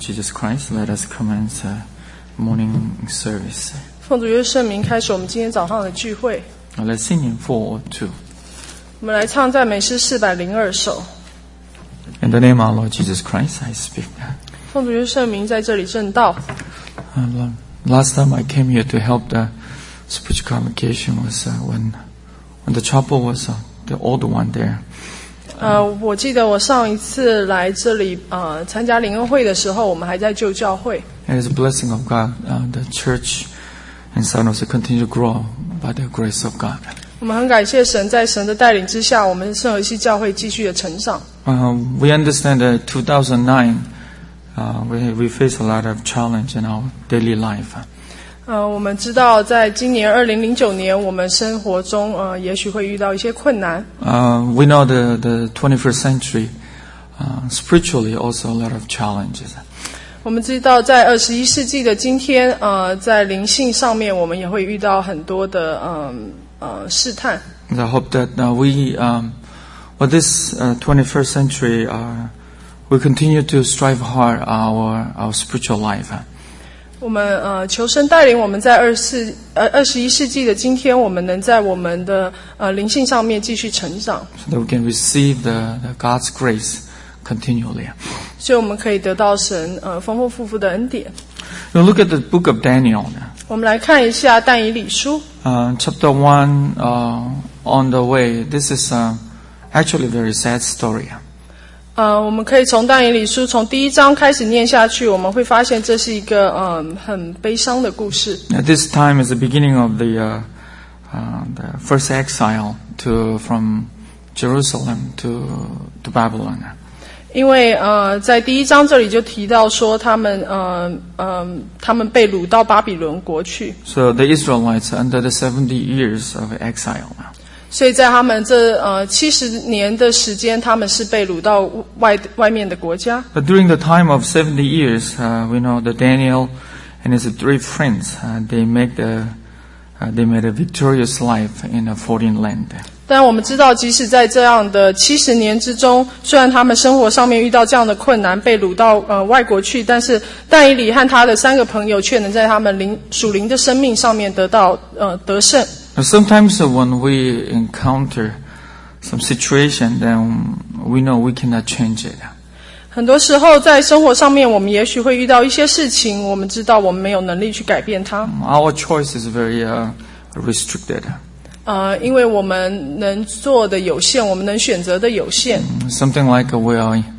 Jesus Christ, let us commence morning service. 奉主耶稣圣名开始我们今天早上的聚会。 Let's sing in 402. 我们来唱赞美诗402首。 In the name of our Lord Jesus Christ, I speak. 奉主耶稣圣名在这里正道。 Last time I came here to help the spiritual convocation was when the chapel was the old one there. 我记得我上一次来这里参加灵恩会的时候，我们还在旧教会。 And it's a blessing of God. The church in San Jose continue to grow by the grace of God. 我们很感谢神，在神的带领之下，我们圣和西教会继续的成长。 We understand that 2009, we face a lot of challenge in our daily life. 我们知道，在今年2009年，我们生活中也许会遇到一些困难。 We know the 21st century, spiritually also a lot of challenges. 我们知道，在21世纪的今天，在灵性上面，我们也会遇到很多的试探。 I hope that we, with this 21st century, we continue to strive hard our spiritual life. 我们求神带领我们在21世纪的今天，我们能在我们的灵性上面继续成长。 So that we can receive the God's grace continually. 所以我们可以得到神丰丰富富的恩典。 Now look at the book of Daniel. 我们来看一下但以理书。 Chapter 1, on the way. This is actually a very sad story. 我们可以从但以理书从第1章开始念下去，我们会发现这是一个很悲伤的故事。 At this time is the beginning of the first exile from Jerusalem to Babylon. 因为在第1章这里就提到说他们被掳到巴比伦国去。 So the Israelites under the 70 years of exile. 所以在他们这70年的时间，他们是被掳到外面的国家。 But during the time of 70 years, we know that Daniel and his 3 friends, they made a victorious life in a foreign land. 但我们知道，即使在这样的70年之中，虽然他们生活上面遇到这样的困难，被掳到外国去，但是但以理和他的3个朋友却能在他们属灵的生命上面得到得胜。 Sometimes when we encounter some situation, then we know we cannot change it. 很多时候在生活上面，我们也许会遇到一些事情，我们知道我们没有能力去改变它。 Our choice is very restricted. 因为我们能做的有限，我们能选择的有限。 Something like we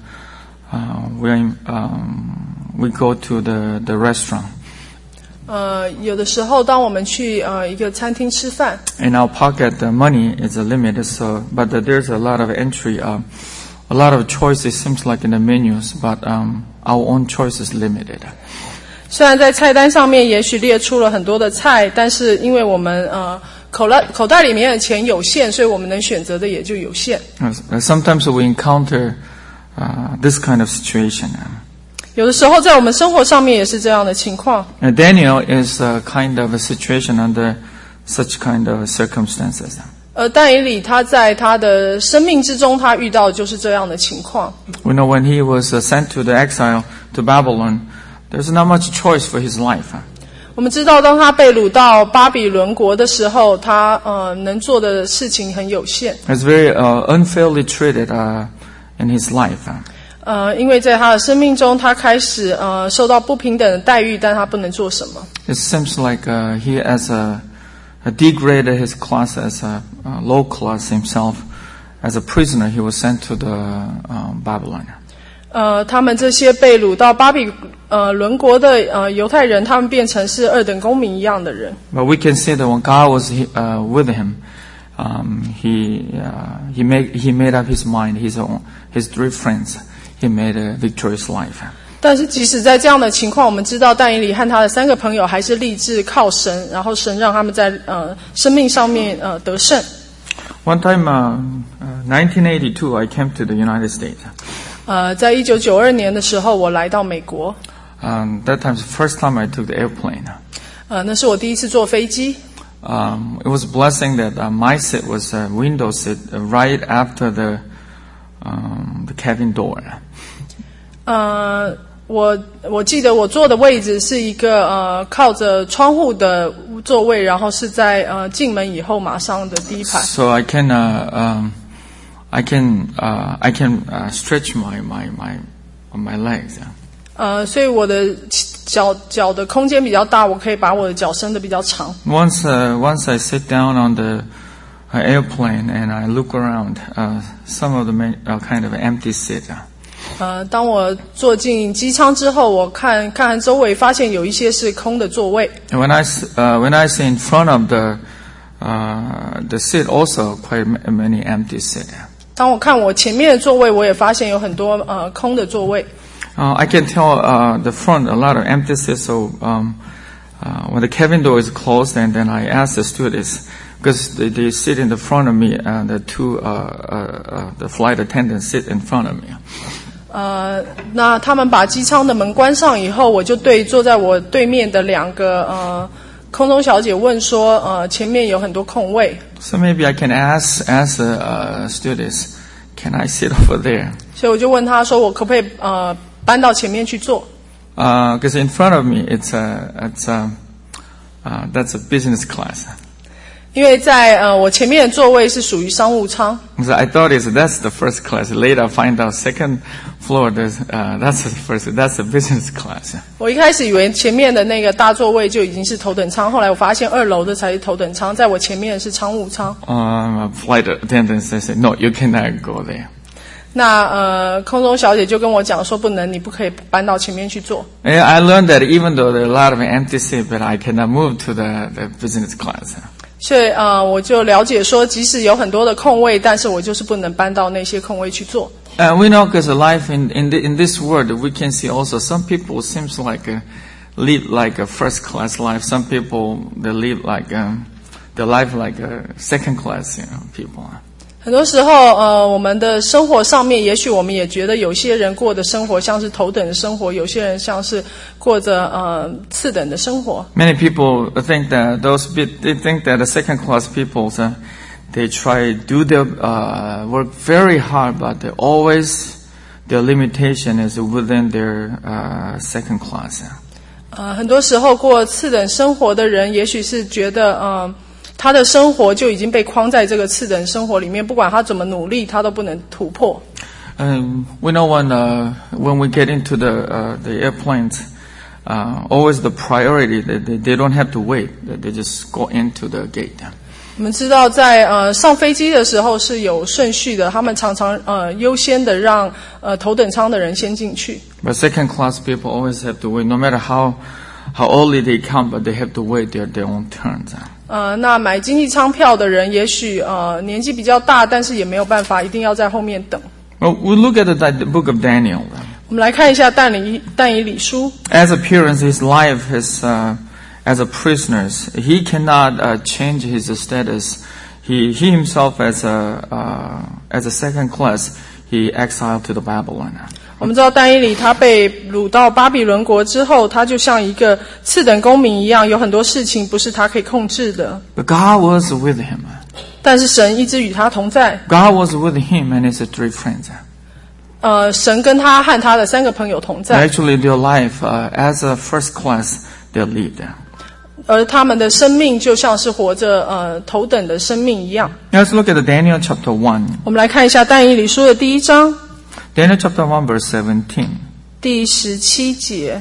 go to the restaurant. 有的时候，当我们去一个餐厅吃饭 In our pocket, the money is limited. So, but there's a lot of entry, a lot of choices. Seems like in the menus, but our own choice is limited. 虽然在菜单上面也许列出了很多的菜，但是因为我们口袋里面的钱有限，所以我们能选择的也就有限。 Sometimes we encounter this kind of situation. 有的时候在我们生活上面也是这样的情况。 Daniel is a kind of a situation under such kind of circumstances. 但以理他在他的生命之中，他遇到的就是这样的情况。 We know when he was sent to the exile to Babylon, there's not much choice for his life. 我们知道，当他被掳到巴比伦国的时候，他能做的事情很有限。 He's very unfairly treated in his life. 因为在他的生命中，他开始受到不平等的待遇，但他不能做什么。 It seems like he has degraded his class as a low class himself. As a prisoner, he was sent to the Babylon. 他们这些被掳到巴比伦国的犹太人，他们变成是2等公民一样的人。 But we can say that when God was with him, he made up his mind. His 3 friends, he made a victorious life. 但是即使在这样的情况，我们知道但以理和他的3个朋友还是立志靠神，然后神让他们在生命上面得胜。 One time, 1982, I came to the United States. 在1992年的时候，我来到美国。 That time was the first time I took the airplane. 那是我第一次坐飞机。 It was a blessing that my seat was a window seat right after the cabin door. 我记得我坐的位置是一个靠着窗户的座位，然后是在进门以后马上的第一排。 So I can stretch my legs. 所以我的脚的空间比较大，我可以把我的脚伸得比较长。 Once I sit down on the airplane and I look around, some of the kind of empty seat. 当我坐进机舱之后，我看周围，发现有一些是空的座位。 When I see in front of the seat, also quite many empty seat. 当我看我前面的座位，我也发现有很多空的座位。 I can tell the front a lot of empty seats. So when the cabin door is closed, and then I ask the stewardess because they sit in the front of me, and the two the flight attendants sit in front of me. 那他们把机舱的门关上以后，我就对坐在我对面的两个空中小姐问说，前面有很多空位。 So maybe I can ask the stewardess, can I sit over there? 所以我就问她说，我可不可以搬到前面去坐 ？Because in front of me, that's a business class. 因为在我前面的座位是属于商务舱。 So I thought that's the first class. Later I find out second floor that's the business class. 我一开始以为前面的那个大座位就已经是头等舱，后来我发现2楼的才是头等舱，在我前面的是商务舱。 Flight attendants said, "No, you cannot go there." 那空中小姐就跟我讲说，不能，你不可以搬到前面去坐。 I learned that even though there are a lot of empty seats, but I cannot move to the business class. 所以我就了解说，即使有很多的空位，但是我就是不能搬到那些空位去坐。 We know because life in this world, we can see also some people seems like live like a first class life. Some people they live like their life like a second class, people. 很多时候我们的生活上面，也许我们也觉得有些人过的生活像是头等的生活，有些人像是过着次等的生活。 Many people think that they think that the second class people they try to do their work very hard, but their limitation is within their second class. 很多时候过次等生活的人，也许是觉得他的生活就已经被框在这个次等生活里面，不管他怎么努力，他都不能突破。 We know when we get into the airplanes, always the priority that they don't have to wait, that they just go into the gate. 我们知道在上飞机的时候是有顺序的，他们常常优先的让头等舱的人先进去。 But second class people always have to wait, no matter how early they come, but they have to wait their own turns. 那买经济舱票的人也许年纪比较大，但是也没有办法，一定要在后面等。 Well, we look at the book of Daniel. 我们来看一下但以理书。 As appearance, his life is as a prisoner. He cannot change his status. He himself as a second class, he exiled to the Babylon. 我们知道但以理他被掳到巴比伦国之后，他就像一个次等公民一样，有很多事情不是他可以控制的。 But God was with him. 但是神一直与他同在。 God was with him and his 3 friends. 神跟他和他的3个朋友同在。 Actually, their life as a first class, they lived. 而他们的生命就像是活着头等的生命一样。 Let's look at Daniel chapter 1. 我们来看一下但以理书的第1章。 Daniel chapter 1 verse 17. 第17节。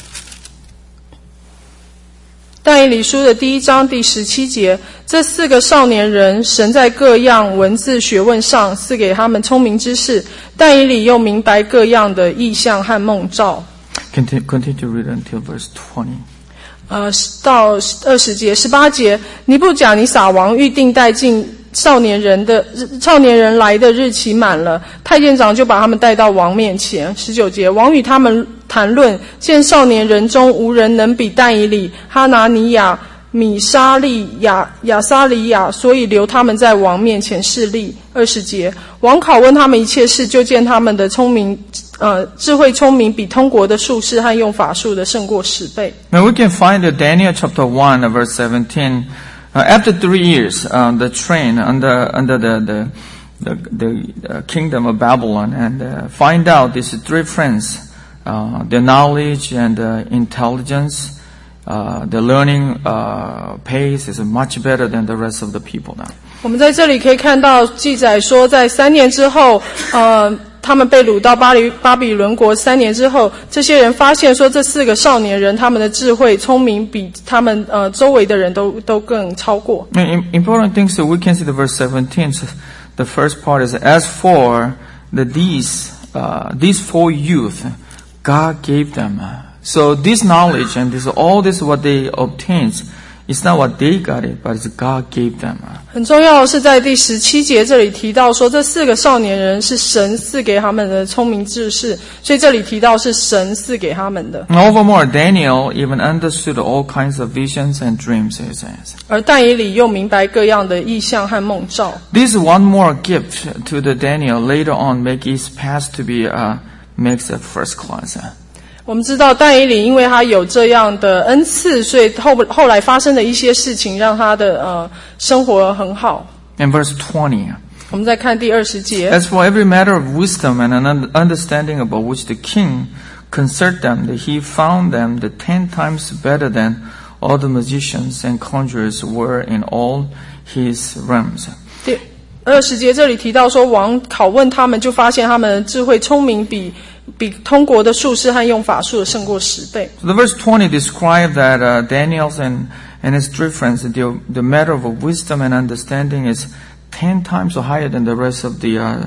但以理书的第1章第17节，这4个少年人，神在各样文字学问上赐给他们聪明知识，但以理又明白各样的异象和梦兆。 Continue to read until verse 20. 到20节、18节，尼布甲尼撒王预定带进少年人来的日期满了，太监长就把他们带到王面前。19节，王与他们谈论，见少年人中无人能比但以理、哈拿尼亚、米沙利亚撒里亚，所以留他们在王面前侍立。20节，王拷问他们一切事，就见他们的智慧聪明比通国的术士和用法术的胜过10倍。 Now we can find that Daniel chapter 1 verse 17. After 3 years, the train under the kingdom of Babylon, and find out these 3 friends their knowledge and intelligence, the learning pace is much better than the rest of the people now. 我们在这里可以看到记载说，在3年之后，他们被掳到巴比伦国3年之后，这些人发现说，这4个少年人他们的智慧、聪明比他们周围的人都更超过。 Important things that we can see the verse 17. The first part is, as for these 4 youth, God gave them. So this knowledge and all this what they obtained, it's not what they got it, but it's God gave them. 很重要的是在第17节这里提到说，这4个少年人是神赐给他们的聪明智识，所以这里提到是神赐给他们的。 Overmore, Daniel even understood all kinds of visions and dreams, he says. 而但以理又明白各样的异象和梦兆。 This one more gift to the Daniel later on make his path to be makes a first class. 我们知道但以理因为他有这样的恩赐，所以后来发生的一些事情让他的生活很好。 In verse 20. 我们再看第20节。 As for every matter of wisdom and an understanding about which the king concerted them, that he found them 10 times better than all the magicians and conjurers were in all his realms. 第20节这里提到说，王拷问他们，就发现他们的智慧聪明比通国的术士和用法术的胜过10倍。 So the verse 20 describes that Daniel's and his 3 friends, the matter of wisdom and understanding is 10 times higher than the rest of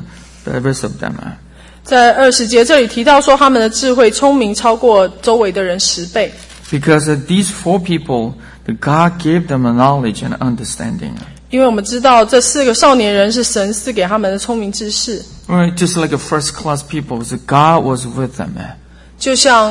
them. 在20节这里提到说，他们的智慧聪明超过周围的人10倍。 Because these 4 people, God gave them a knowledge and understanding. 因为我们知道这4个少年人是神赐给他们的聪明知识。 Right, just like a first class people, God was with them. 就像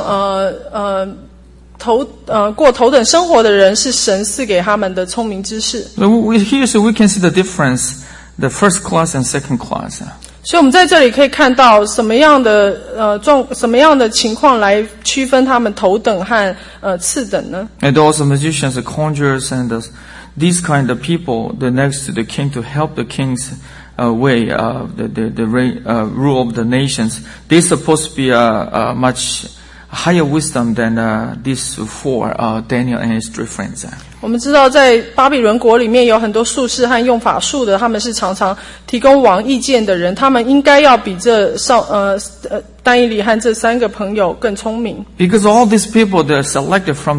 过头等生活的人是神赐给他们的聪明知识。 So we can see the difference, the first class and second class. 所以我们在这里可以看到什么样的情况来区分他们头等和次等呢？ And also magicians, the conjurers, and these kind of people, the next to the king to help the king's way, the rule of the nations. They're supposed to be much higher wisdom than these 4, Daniel and his 3 friends. 我们知道在巴比伦国里面有很多术士和用法术的，他们是常常提供王意见的人，他们应该要比这但以理和这3个朋友更聪明。 Because all these people, they're selected from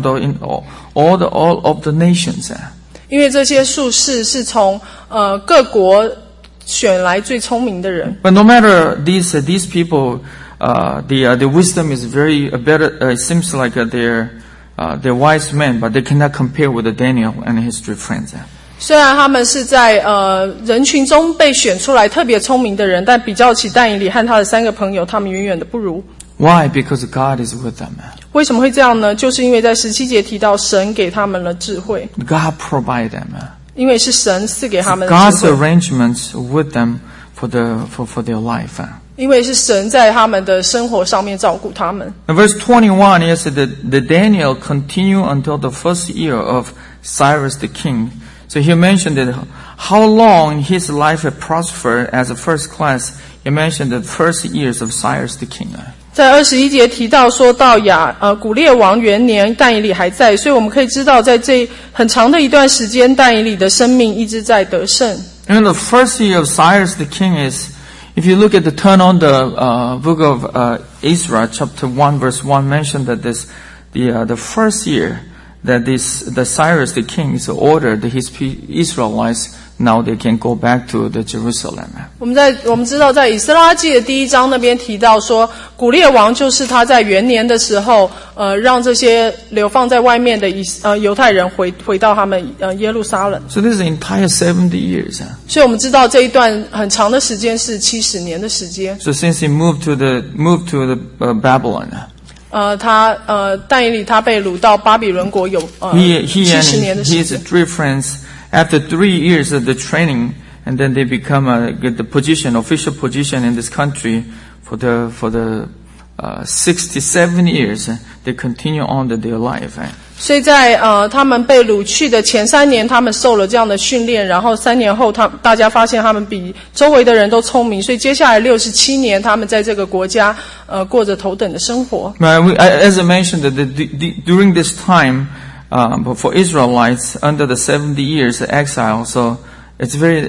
all of the nations. 因为这些术士是从各国选来最聪明的人。 But no matter these people, the wisdom is very better. It seems like they're wise men, but they cannot compare with Daniel and his 3 friends. 虽然他们是在人群中被选出来特别聪明的人，但比较起但以理和他的3个朋友，他们远远的不如。 Why? Because God is with them. 为什么会这样呢？就是因为在17节提到神给他们了智慧。 God provide them. 因为是神赐给他们的智 God's 慧。 arrangements with them for their life. 因为是神在他们的生活上面照顾他们。 In verse 21, it says that the Daniel continued until the first year of Cyrus the king. So he mentioned that how long his life had prospered as a first class. He mentioned the first years of Cyrus the king. 在21节提到说到古列王元年，但以理还在，所以我们可以知道，在这很长的一段时间，但以理的生命一直在得胜。 And the first year of Cyrus the king is, if you look at turn on the book of Ezra, chapter 1, verse 1, mentioned that the first year that the Cyrus the king is ordered his Israelites. Now they can go back to the Jerusalem. 我们知道在以斯拉记的第1章那边提到说，古列王就是他在元年的时候，让这些流放在外面的犹太人回到他们耶路撒冷。 So this is the entire 70 years. 所以我们知道这一段很长的时间是70年的时间。 So since he moved to the Babylon. 但以理他被掳到巴比伦国有70年的时间。 He and his 3 friends. After 3 years of the training, and then they get the official position in this country for the 67 years. They continue on their life. 所以在他们被掳去的前3年，他们受了这样的训练，然后3年后大家发现他们比周围的人都聪明，所以接下来67年，他们在这个国家过着头等的生活。 As I mentioned, during this time, for Israelites under the 70 years exile, so it's very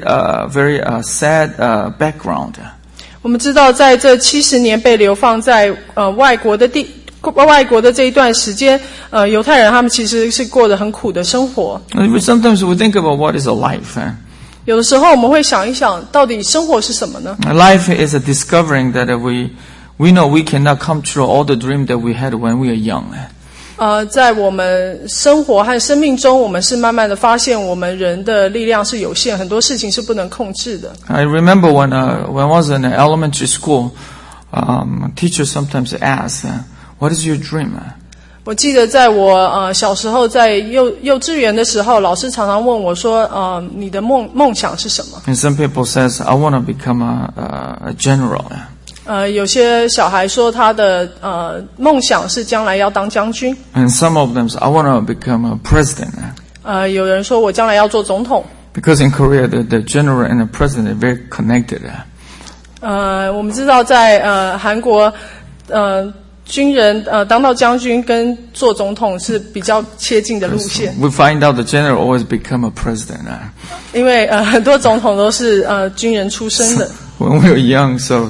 sad background. 我们知道，在这70年被流放在外国的这一段时间，犹太人他们其实是过得很苦的生活。 Sometimes we think about what is a life. 有的时候我们会想一想，到底生活是什么呢？ Life is a discovering that we know we cannot come true all the dream that we had when we are young. 在我们生活和生命中，我们是慢慢的发现，我们人的力量是有限，很多事情是不能控制的。 I remember when I was in elementary school, teachers sometimes ask, "What is your dream?" 我记得在我小时候在幼稚园的时候，老师常常问我说，你的梦想是什么？ And some people says, "I want to become a general." 有些小孩说他的梦想是将来要当将军。 And some of them say, "I want to become a president." 有人说我将来要做总统。 Because in Korea, the general and the president are very connected. 我们知道在韩国军人当到将军跟做总统是比较接近的路线。 We find out the general always become a president. 因为很多总统都是军人出身的。 When we were young, so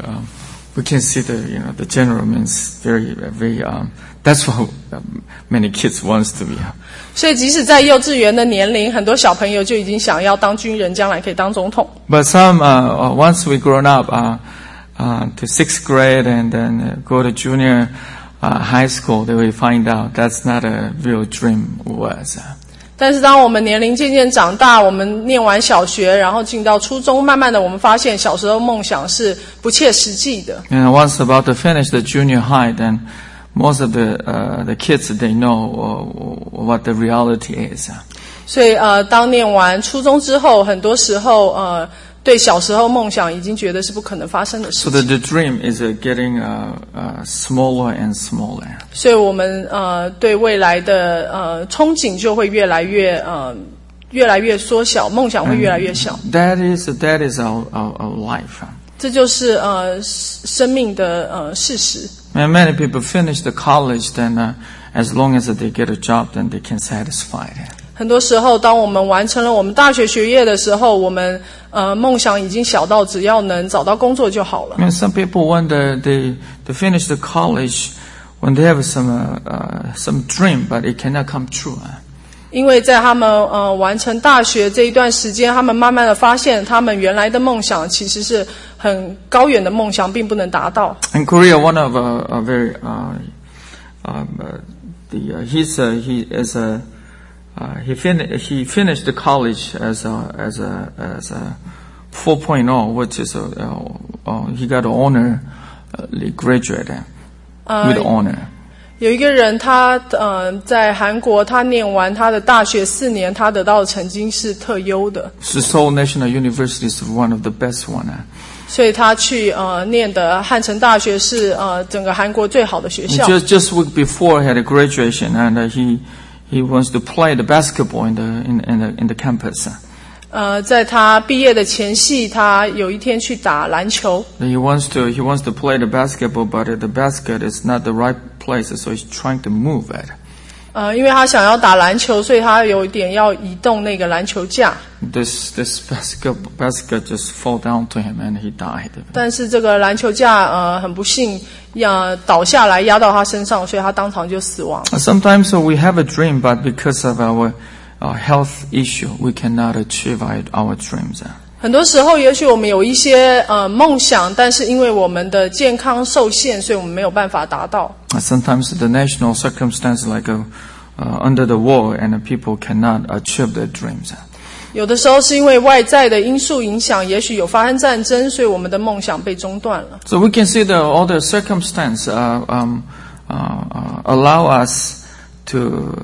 we can see the general means very. That's what many kids wants to be. 所以即使在幼稚园的年龄，很多小朋友就已经想要当军人，将来可以当总统。 But some once we grown up to 6th grade and then go to junior high school, they will find out that's not a real dream was. 但是当我们年龄渐渐长大，我们念完小学，然后进到初中，慢慢的我们发现小时候梦想是不切实际的。 And once about to finish the junior high, then most of the kids they know what the reality is. 所以当念完初中之后，很多时候对小时候梦想已经觉得是不可能发生的事 So 情。 the dream is getting smaller and smaller. 所以我们对未来的憧憬就会越来越缩小，梦想会越来越小。 That is our life. 这就是生命的事实。 And many people finish the college, then as long as they get a job, then they can satisfy it. 很多时候，当我们完成了我们大学学业的时候，我们梦想已经小到只要能找到工作就好了。 And some people when they finish the college, when they have some dream, but it cannot come true. 因为在他们完成大学这一段时间，他们慢慢的发现，他们原来的梦想其实是很高远的梦想，并不能达到。 In Korea, one of very he finished the college as a 4.0, which is he got an honor graduate with honor. 有一个人他在韩国，他念完他的大学4年，他得到的成绩是特优的。 Seoul National University is one of the best one. 所以他去念的汉城大学是整个韩国最好的学校。 Just week before he had a graduation, and he wants to play the basketball in the campus. 在他毕业的前夕，他有一天去打篮球。 He wants to play the basketball, but the basket is not the right place, so he's trying to move it. 因为他想要打篮球，所以他有一点要移动那个篮球架。 This basket just fall down to him and he died. 但是这个篮球架很不幸倒下来压到他身上，所以他当场就死亡。 Sometimes we have a dream, but because of our health issue, we cannot achieve our dreams. 很多时候，也许我们有一些梦想，但是因为我们的健康受限，所以我们没有办法达到。 Sometimes the national circumstances like under the war and people cannot achieve their dreams. 有的时候是因为外在的因素影响，也许有发生战争，所以我们的梦想被中断了。 So we can see all the circumstances allow us to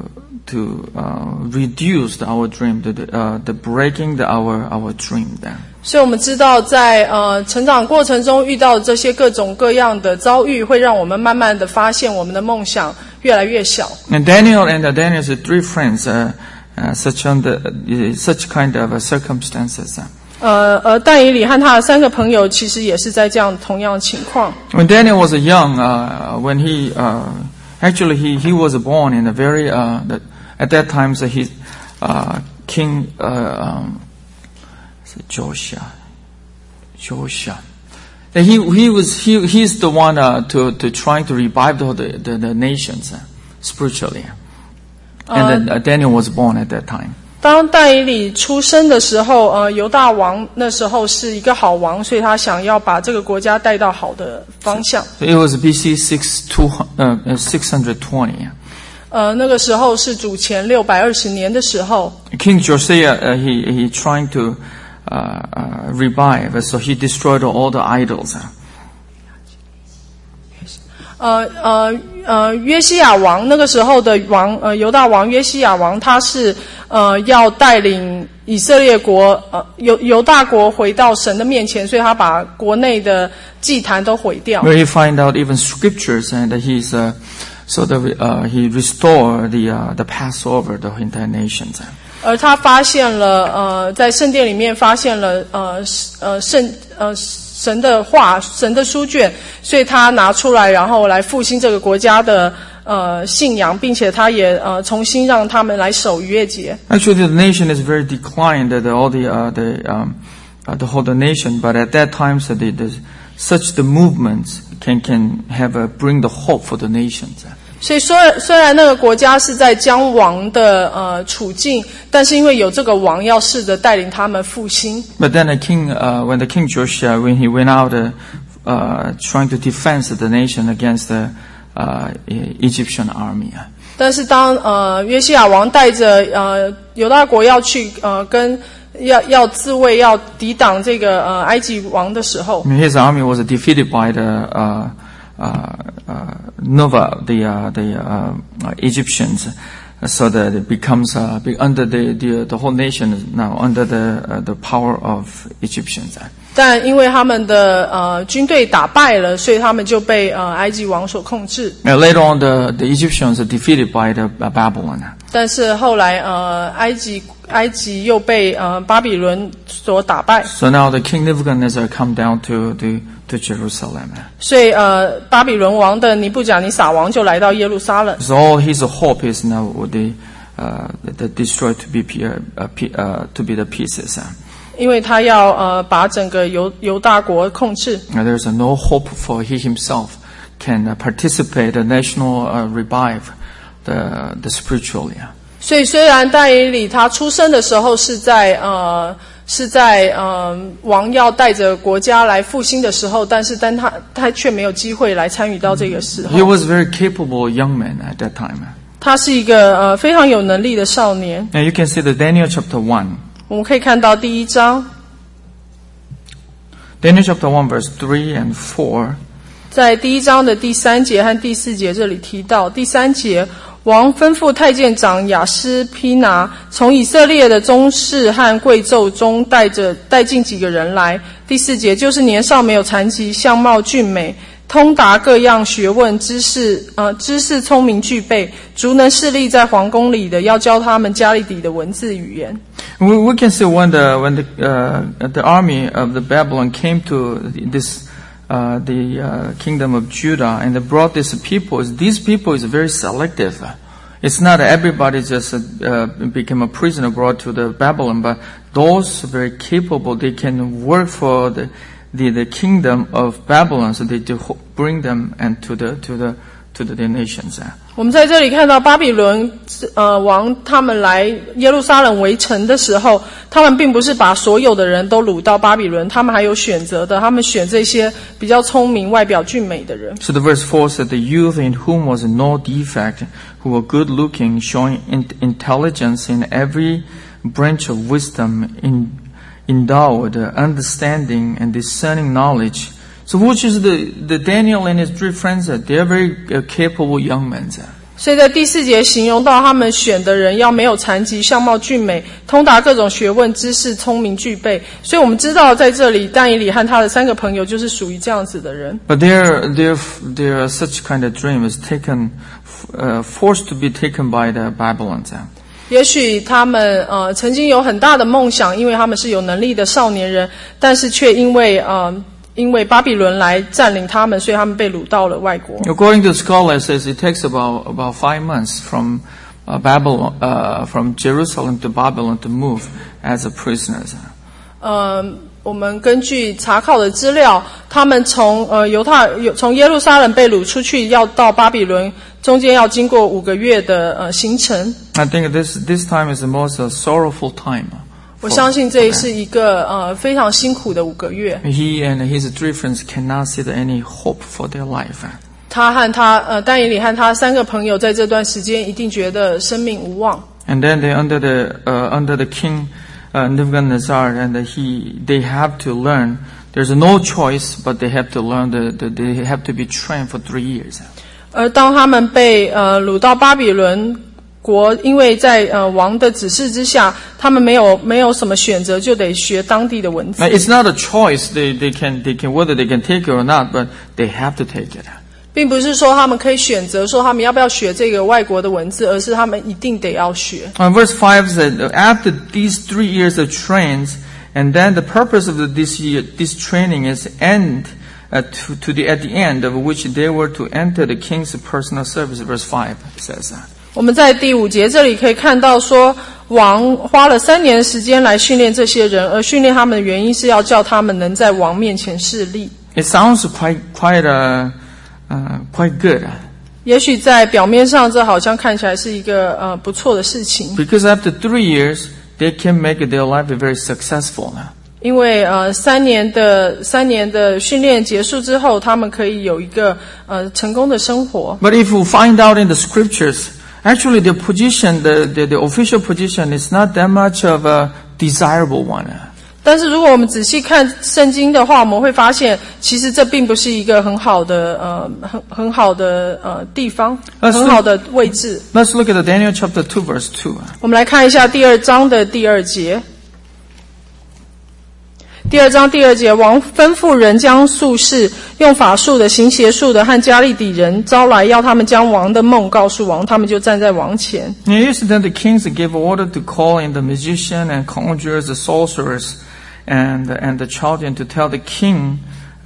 reduce our dream, the breaking our dream down. 所以我们知道在成长过程中遇到这些各种各样的遭遇，会让我们慢慢的发现我们的梦想越来越小。 And Daniel's three friends, such kind of circumstances. 而但以理和他的3个朋友其实也是在这样同样的情况。 When Daniel was young, when he was born in a very at that time King Joshua. He's the one to trying to revive the nations spiritually, and then Daniel was born at that time. 当但以理出生的时候，犹大王那时候是一个好王，所以他想要把这个国家带到好的方向。 So it was BC 620. 那个时候是主前620年的时候。 King Josiah, he trying to revive, so he destroyed all the idols. 约西亚王那个时候的王，犹大王约西亚王，他是要带领以色列国犹大国回到神的面前，所以他把国内的祭坛都毁掉。 Where he find out even scriptures, and he's so that he restore the Passover the entire nations. 而他发现了在圣殿里面发现了神的话，神的书卷，所以他拿出来，然后来复兴这个国家的信仰，并且他也重新让他们来守逾越节。 Actually, the nation is very declined. All the whole nation, but at that time, so such the movements can bring the hope for the nations. 所以虽然那个国家是在将亡的处境，但是因为有这个王要试着带领他们复兴。 But then when the King Joshua, when he went out trying to defend the nation against the Egyptian army. 但是当约西亚王带着犹大国要去要自卫，要抵挡这个埃及王的时候 ，his army was defeated by the Nova, the Egyptians, so that it becomes under the whole nation is now under the power of Egyptians. 但因为他们的军队打败了，所以他们就被埃及王所控制。 Later on, the Egyptians are defeated by the Babylon. 但是后来埃及又被巴比伦所打败。 So now the King Nebuchadnezzar come down to Jerusalem. 所以巴比伦王的尼布甲尼撒王就来到耶路撒冷。 So all his hope is now the destroyed to be the pieces. 因为他要把整个犹大国控制。 There's no hope for he himself can participate the national revive the spiritually. 所以虽然但以理他出生的时候是在王要带着国家来复兴的时候，但他却没有机会来参与到这个时候。 He was very capable young man at that time. 他是一个非常有能力的少年。 And you can see the Daniel chapter 1. 我们可以看到第1章 Daniel chapter 1 verse 3 and 4. 在第1章的第3节和第4节这里提到，第3节，王吩咐太监长雅斯披拿从以色列的宗室和贵胄中带进几个人来。第4节，就是年少没有残疾，相貌俊美，通达各样学问，知识聪明具备，足能侍立在皇宫里的，要教他们加利底的文字语言。 We can see when the army of the Babylon came to this the kingdom of Judah and they brought these people is very selective. It's not everybody just became a prisoner brought to the Babylon, but those very capable, they can work for the kingdom of Babylon, so they do bring them and to the nations. 我们在这里看到巴比伦王他们来耶路撒冷围城的时候，他们并不是把所有的人都掳到巴比伦，他们还有选择的，他们选这些比较聪明、外表俊美的人。 So the verse 4 said, the youth in whom was no defect, who were good looking, showing intelligence in every branch of wisdom, endowed understanding and discerning knowledge. So which is the Daniel and his three friends, they are very capable young men. 所以在第4节形容到他们选的人要没有残疾，相貌俊美，通达各种学问，知识聪明具备。所以我们知道在这里但以理和他的3个朋友就是属于这样子的人。 But their such kind of dream is taken, forced to be taken by the Babylons. 也许他们曾经有很大的梦想，因为他们是有能力的少年人，但是却因为巴比伦来占领他们，所以他们被掳到了外国。 According to scholars, says it takes about 5 months from Babylon, from Jerusalem to Babylon to move as a prisoners. 我们根据查考的资料，他们从耶路撒冷被掳出去，要到巴比伦，中间要经过5个月的行程。 I think this time is the most sorrowful time. 我相信这是一个非常辛苦的5个月。 He and his 3 friends cannot see any hope for their life. 他和但以理和他3个朋友在这段时间一定觉得生命无望。 And then they under the king Nebuchadnezzar, and they have to learn. There's no choice, but they have to learn. They have to be trained for 3 years. 而当他们被掳到巴比伦国，因为在王的指示之下，他们没有什么选择，就得学当地的文字。 It's not a choice. They can whether they can take it or not, but they have to take it. 并不是说他们可以选择说他们要不要学这个外国的文字，而是他们一定得要学。 Verse 5 said, after these 3 years of trains, and then the purpose of this training is at the end of which they were to enter the king's personal service. Verse 5 says that. 我们在第5节这里可以看到说，王花了3年的时间来训练这些人，而训练他们的原因是要叫他们能在王面前侍立。 It sounds quite good. 也许在表面上，这好像看起来是一个不错的事情。 Because after 3 years, they can make their life very successful. 因为3年的训练结束之后，他们可以有一个成功的生活。 But if you find out in the scriptures, actually the position, the official position is not that much of a desirable one. 但是如果我们仔细看圣经的话，我们会发现，其实这并不是一个很好的很好的地方，很好的位置。 Let's look at Daniel chapter 2 verse 2. 我们来看一下第2章的第2节。第2章第2节，王吩咐人将术士、用法术的、行邪术的和加利底人招来，要他们将王的梦告诉王，他们就站在王前。 Yes, then the kings gave order to call in the magician and conjurers, the sorcerers, and the Chaldean to tell the king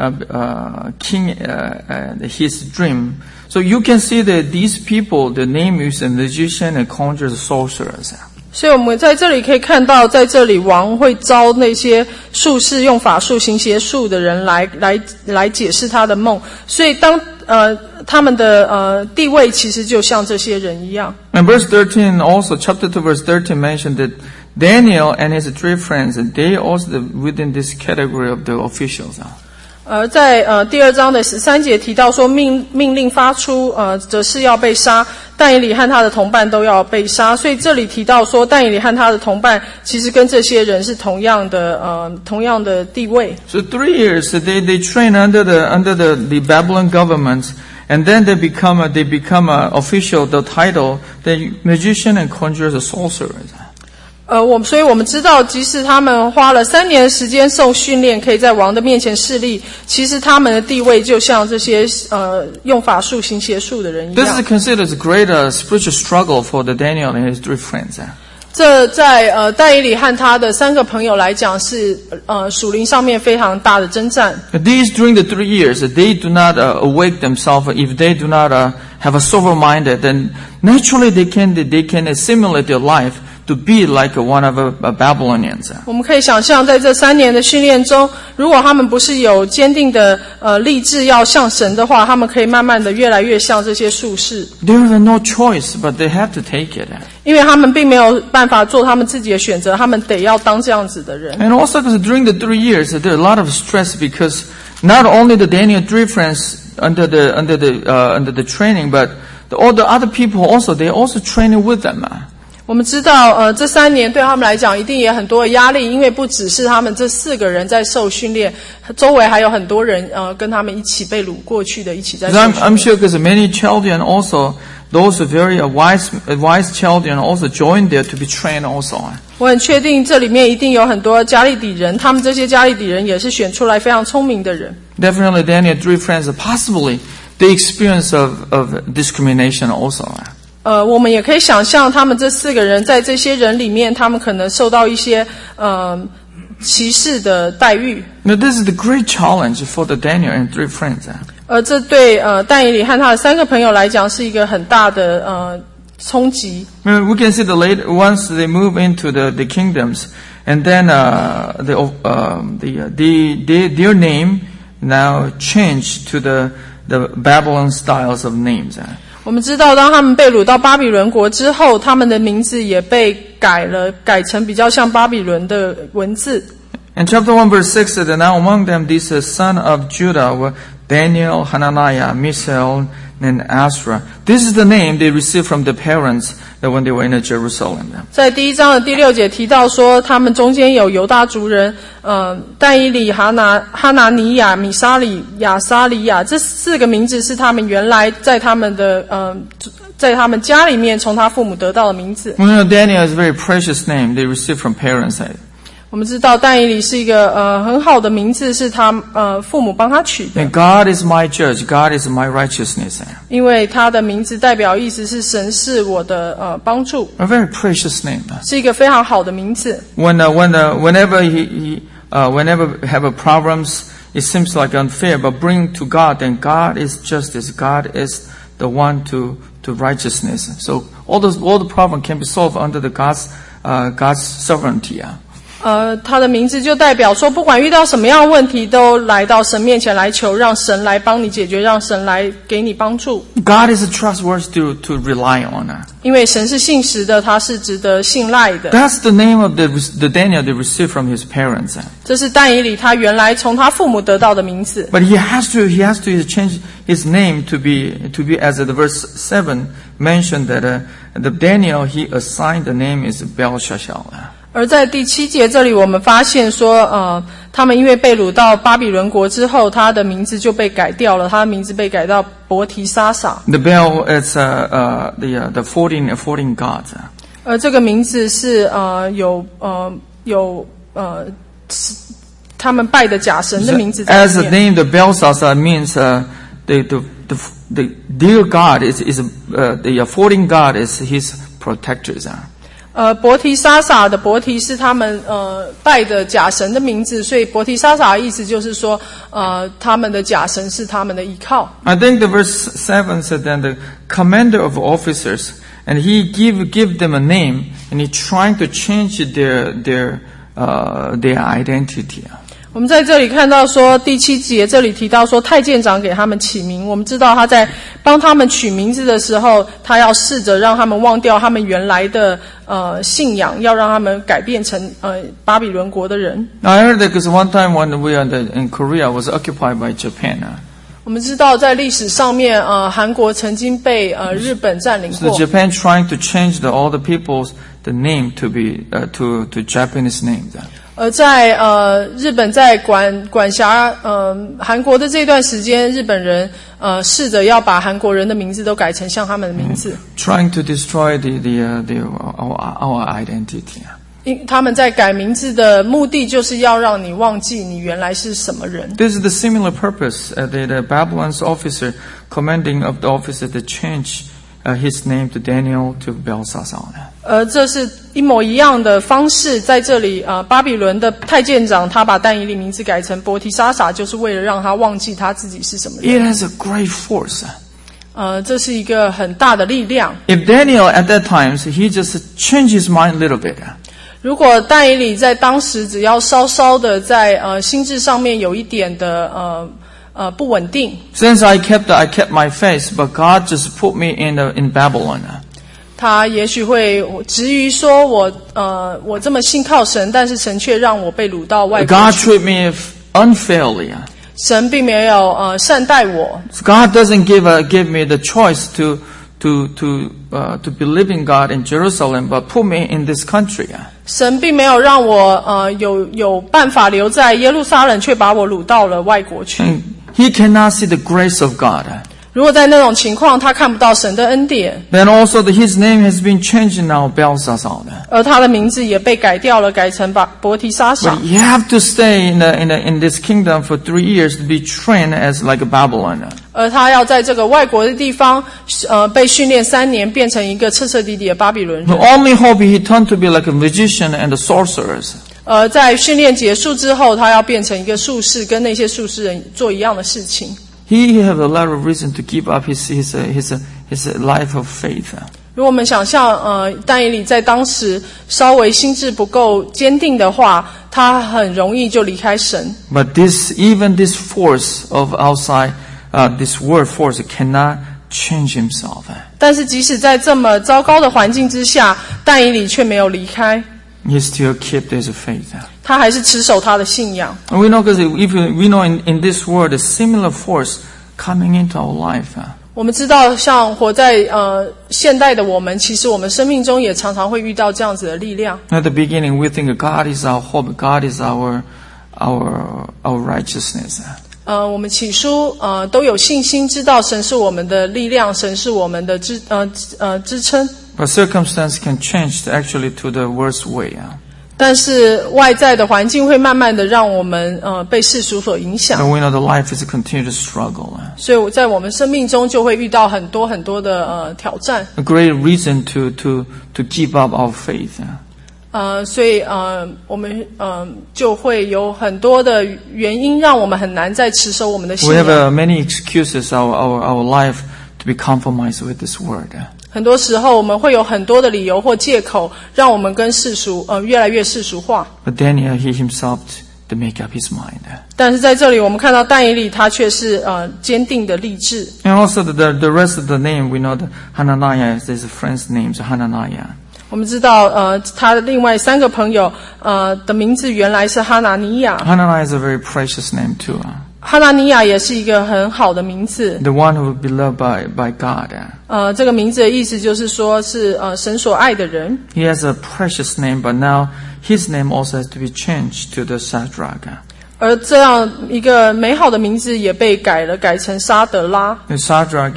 his dream. So you can see that these people, the name is a magician and conjurers, sorcerers. 所以我们在这里可以看到，在这里王会招那些术士、用法术、行邪术的人来解释他的梦。所以当他们的地位其实就像这些人一样。 And verse 13 also, chapter 2 verse 13 mentioned that Daniel and his 3 friends, they also within this category of the officials. 在第2章的13节提到说命令发出，则是要被杀，但以理和他的同伴都要被杀。所以这里提到说，但以理和他的同伴其实跟这些人是同样的地位。 So 3 years they train under the Babylon government, and then they become a official, the title, the magician and conjurers, sorcerers. 所以我们知道，即使他们花了3年的时间受训练，可以在王的面前侍立，其实他们的地位就像这些用法术、行邪术的人一样。 This is considered a great spiritual struggle for the Daniel and his 3 friends. 这在但以理和他的3个朋友来讲是属灵上面非常大的征战。 These during the 3 years, they do not awake themselves. If they do not have a sober mind, then naturally they can assimilate their life to be like one of Babylonians. 我们可以想象，在这3年的训练中，如果他们不是有坚定的立志要像神的话，他们可以慢慢的越来越像这些术士。 There is no choice, but they have to take it. 因为他们并没有办法做他们自己的选择，他们得要当这样子的人。 And also because during the 3 years, there are a lot of stress because not only the Daniel 3 friends under the training, but all the other people also they also training with them. 我们知道，这3年对他们来讲一定也很多的压力，因为不只是他们这4个人在受训练，周围还有很多人跟他们一起被掳过去的，一起在受训练。 I'm sure because many Chaldean also those very wise children also joined there to be trained also. 我很确定这里面一定有很多加利底人，他们这些加利底人也是选出来非常聪明的人。 Definitely, Daniel 3 friends, possibly the experience of discrimination also. 我们也可以想象，他们这4个人在这些人里面，他们可能受到一些歧视的待遇。 Now, this is the great challenge for the Daniel and 3 friends. 这对但以理和他的3个朋友来讲是一个很大的冲击。 We can see once they move into the kingdoms, and then their name now changed to the Babylon styles of names. 我们知道，当他们被掳到巴比伦国之后，他们的名字也被改成比较像巴比伦的文字。 In chapter 1 verse 6 said, Now among them these son of Judah were Daniel, Hananiah, Mishael, and Azra. This is the name they received from the parents when they were in Jerusalem. 在第1章的第6节提到说，他们中间有犹大族人，但以理、哈拿尼亚、米沙里、亚撒里亚，这4个名字是他们原来在他们家里面从他父母得到的名字。 Daniel is a very precious name they received from parents. 我们知道但以理是一个很好的名字，是他父母帮他取的。 And God is my judge, God is my righteousness. 因为他的名字代表意思是神是我的帮助。 A very precious name. 是一个非常好的名字。 Whenever whenever have a problems, it seems like unfair, but bring to God, and God is justice. God is the one to righteousness. So all the problem can be solved under the God's sovereignty. 他的名字就代表说，不管遇到什么样的问题，都来到神面前来求，让神来帮你解决，让神来给你帮助。 God is trustworthy to rely on. 因为神是信实的，他是值得信赖的。 That's the name of the Daniel they received from his parents. 这是但以理他原来从他父母得到的名字。 But he has to change his name to be as the verse 7 mentioned that the Daniel he assigned the name is Belshazzar. 而在第7节这里，我们发现说，他们因为被掳到巴比伦国之后，他的名字就被改掉了，他的名字被改到伯提沙撒。 The Bel is the 14 gods. 这个名字是他们拜的假神的名字在里面。 As the name the Belshazzar means the dear God is the 14 God is his protectors. 伯提沙撒的伯提是他们拜的假神的名字，所以伯提沙撒的意思就是说，他们的假神是他们的依靠。 I think the verse 7 said that the commander of officers, and he give them a name, and he trying to change their identity. 我们在这里看到说第7节这里提到说太监长给他们起名，我们知道他在帮他们取名字的时候，他要试着让他们忘掉他们原来的信仰，要让他们改变成巴比伦国的人。 I heard that because one time when we were in Korea was occupied by Japan. 我们知道在历史上面韩国曾经被日本占领过。 So Japan trying to change all the people's the name to be to Japanese names. 在日本在管辖韩国的这段时间，日本人试着要把韩国人的名字都改成像他们的名字。 Trying to destroy our identity. 他们在改名字的目的就是要让你忘记你原来是什么人。 This is the similar purpose that the Babylon's officer commanding of the officer to change his name to Daniel to Belshazzar. 这是一模一样的方式，在这里巴比伦的太监长他把但以理名字改成伯提沙撒，就是为了让他忘记他自己是什么人。 It has a great force. 这是一个很大的力量。 If Daniel at that time he just changed his mind a little bit. 如果但以理在当时只要稍稍的在心智上面有一点的不稳定。 Since I kept my faith, but God just put me in Babylon. 他也许会质疑说我这么信靠神，但是神却让我被掳到外国。 God treat me unfairly. 神并没有善待我。 God doesn't give me the choice to believe in God in Jerusalem, but put me in this country. 神并没有让我有办法留在耶路撒冷，却把我掳到了外国去。 He cannot see the grace of God. 如果在那种情况他看不到神的恩典， then also his name has been changed now Belshazzar. 而他的名字也被改掉了，改成伯提沙撒。 But you have to stay in this kingdom for 3 years to be trained as like a Babylon. 而他要在这个外国的地方被训练3年，变成一个彻彻底底的巴比伦 The 人。 only hope he turned to be like a magician and a sorcerers. 在训练结束之后，他要变成一个术士，跟那些术士人做一样的事情。 He have a lot of reason to give up his life of faith. 如果我们想象但以理在当时稍微心智不够坚定的话，他很容易就离开神。 But even this force of outside, this world force cannot change himself. 但是即使在这么糟糕的环境之下，但以理却没有离开， He still kept his faith. 他还是持守他的信仰。 And we know because we know in this world a similar force coming into our life. 我们知道，像活在现代的我们，其实我们生命中也常常会遇到这样子的力量。 At the beginning, we think God is our hope, God is our righteousness. 我们起初都有信心，知道神是我们的力量，神是我们的支撑。 But circumstance can change actually to the worst way. 但是外在的环境会慢慢的让我们被世俗所影响， And we know the life is a continuous struggle. 所以在我们生命中就会遇到很多很多的挑战。 A great reason to give up our faith. 所以我们就会有很多的原因，让我们很难再持守我们的信 We 仰。 have many excuses our life to be compromised with this word. 很多时候我们会有很多的理由或借口，让我们跟世俗越来越世俗化。 But Daniel, he himself to make up his mind. 但是在这里我们看到但以理他却是坚定的立志。 And also the rest of the name, we know that Hananiah, there's a friend's name, Hananiah. 我们知道他的另外3个朋友的名字原来是哈拿尼亚。 Hananiah is a very precious name too. 哈拿尼亚也是一个很好的名字。 The one who will be loved by God. 这个名字的意思就是说是神所爱的人。 He has a precious name, but now his name also has to be changed to the Shadrach. 而这样一个美好的名字也被改成沙德拉。 The Shadrach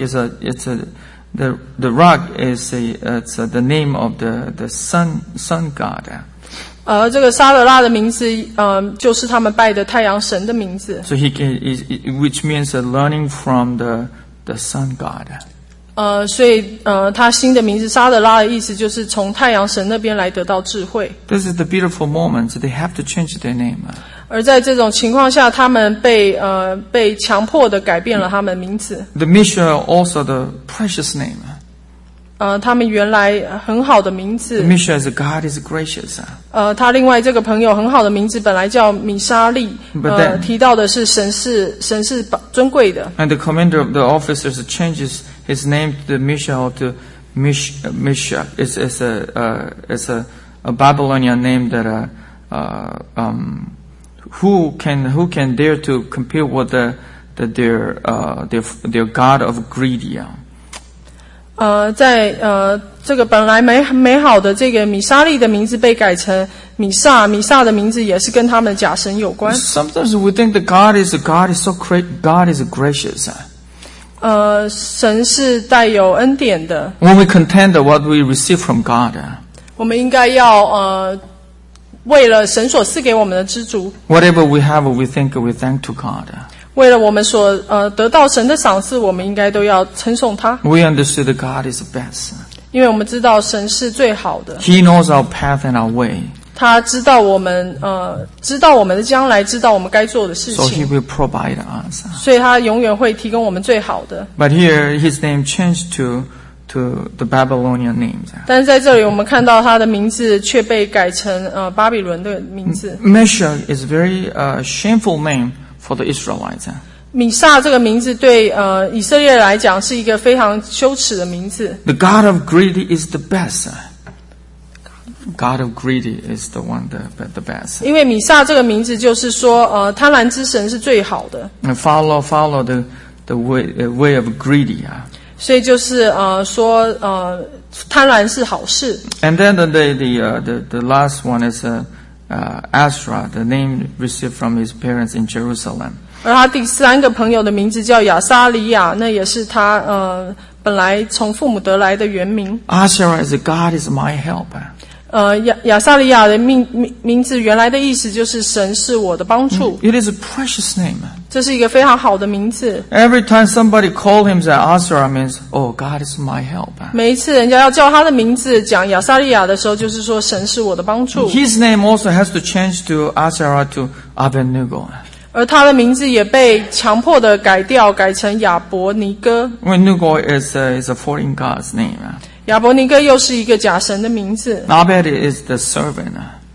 the rock is the name of the sun god. 这个沙德拉的名字就是他们拜的太阳神的名字。 So which means learning from the sun god. 所以他新的名字沙德拉的意思就是从太阳神那边来得到智慧。 This is the beautiful moment. They have to change their name. 而在这种情况下，他们被强迫的改变了他们名字。 The Mishael also the precious name. 他们原来很好的名字。 The Mishael is God is gracious. 他另外这个朋友很好的名字本来叫米沙利，提到的是神是尊贵的。 And the commander of the officers changes his name to the Mishael to Mishak. It's a Babylonian name that who can dare to compare with their god of greedy. 在这个本来美好的这个米沙利的名字被改成米萨的名字也是跟他们的假神有关。 Sometimes we think that God is so great, God is gracious. 神是带有恩典的。 When we contend what we receive from God, 我们应该要为了神所赐给我们的知足， whatever we have, we thank to God. 为了我们所得到神的赏赐，我们应该都要称颂他， We understood that God is the best. 因为我们知道神是最好的。 He knows our path and our way. 他知道我们的将来，知道我们该做的事 So He 情， will provide us. 所以他永远会提供我们最好的。 But here, his name changed to the Babylonian names. 但是在这里，我们看到他的名字却被改成巴比伦的名字。 Meshach is a very shameful name for the Israelites. 米萨这个名字对以色列来讲是一个非常羞耻的名字。 The God of greedy is the best. God of greedy is the one the best. 因为米萨这个名字就是说贪婪之神是最好的， And follow the way of greedy. 所以就是说贪婪是好事。 And then the last one is Asherah, the name received from his parents in Jerusalem. 而他第三个朋友的名字叫亚撒里亚，那也是他本来从父母得来的原名。 Asherah is God is my help. 亚撒里亚的名字原来的意思就是神是我的帮助。 It is a precious name. 这是一个非常好的名字。 Every time somebody call him Asherah means, oh, God is my help. 每一次人家要叫他的名字讲亚撒利亚的时候，就是说神是我的帮助。 His name also has to change to Asherah to Abednego. 而他的名字也被强迫的改掉，改成亚伯尼哥。 Abednego is a foreign god's name. 亚伯尼哥又是一个假神的名字。 Abed is the servant.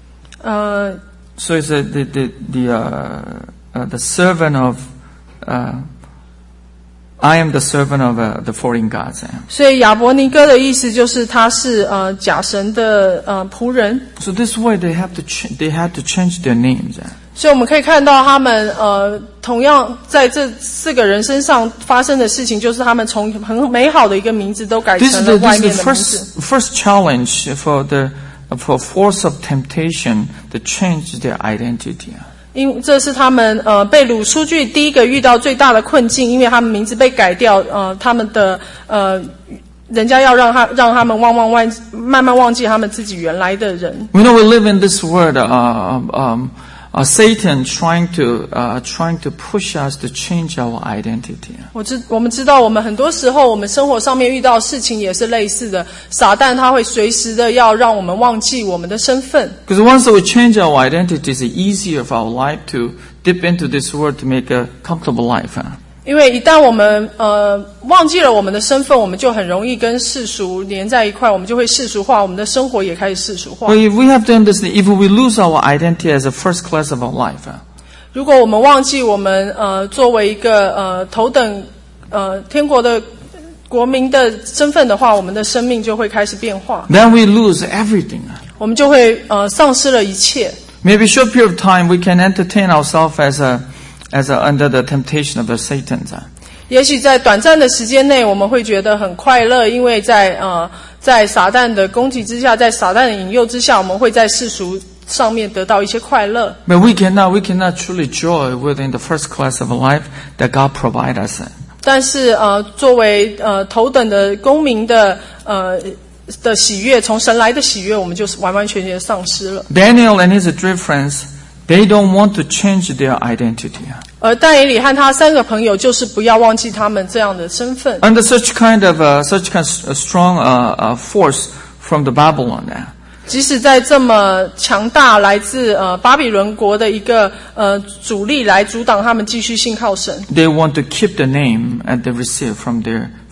So it's the servant of I am the servant of the foreign gods. 所以亚伯尼哥的意思就是他是假神的仆人。 So this way they had to change their names. 所以我们可以看到他们同样在这四个人身上发生的事情，就是他们从很美好的一个名字都改成了外面的名字。 This is the first challenge for force of temptation to change their identity. 因为这是他们被掳出去第一个遇到最大的困境，因为他们名字被改掉，他们的人家要让他们慢慢忘记他们自己原来的人。 We know we live in this world. Satan trying to push us to change our identity. 我们知道，我们很多时候我们生活上面遇到的事情也是类似的。撒旦他会随时的要让我们忘记我们的身份。 Because once we change our identity, it's easier for our life to dip into this world to make a comfortable life. 因为一旦我们忘记了我们的身份，我们就很容易跟世俗连在一块，我们就会世俗化，我们的生活也开始世俗化。 We have to understand, if we lose our identity as a first class of our life, 如果我们忘记我们作为一个头等天国的国民的身份的话，我们的生命就会开始变化。 then we lose everything. 我们就会丧失了一切。 Maybe short period of time we can entertain ourselves as under the temptation of the Satan. 也许在短暂的时间内，我们会觉得很快乐，因为在撒旦的攻击之下，在撒旦的引诱之下，我们会在世俗上面得到一些快乐。 But we cannot truly joy within the first class of life that God provide us. 但是作为头等的公民的喜悦，从神来的喜悦，我们就是完完全全丧失了。 Daniel and his three friends, they don't want to change their identity. 而但以理和他三个朋友就是不要忘记他们这样的身份。 Under such kind of strong force from the Babylon. 即使在这么强大来自巴比伦国的一个阻力来阻挡他们继续信靠神。 They want to keep the name that they received from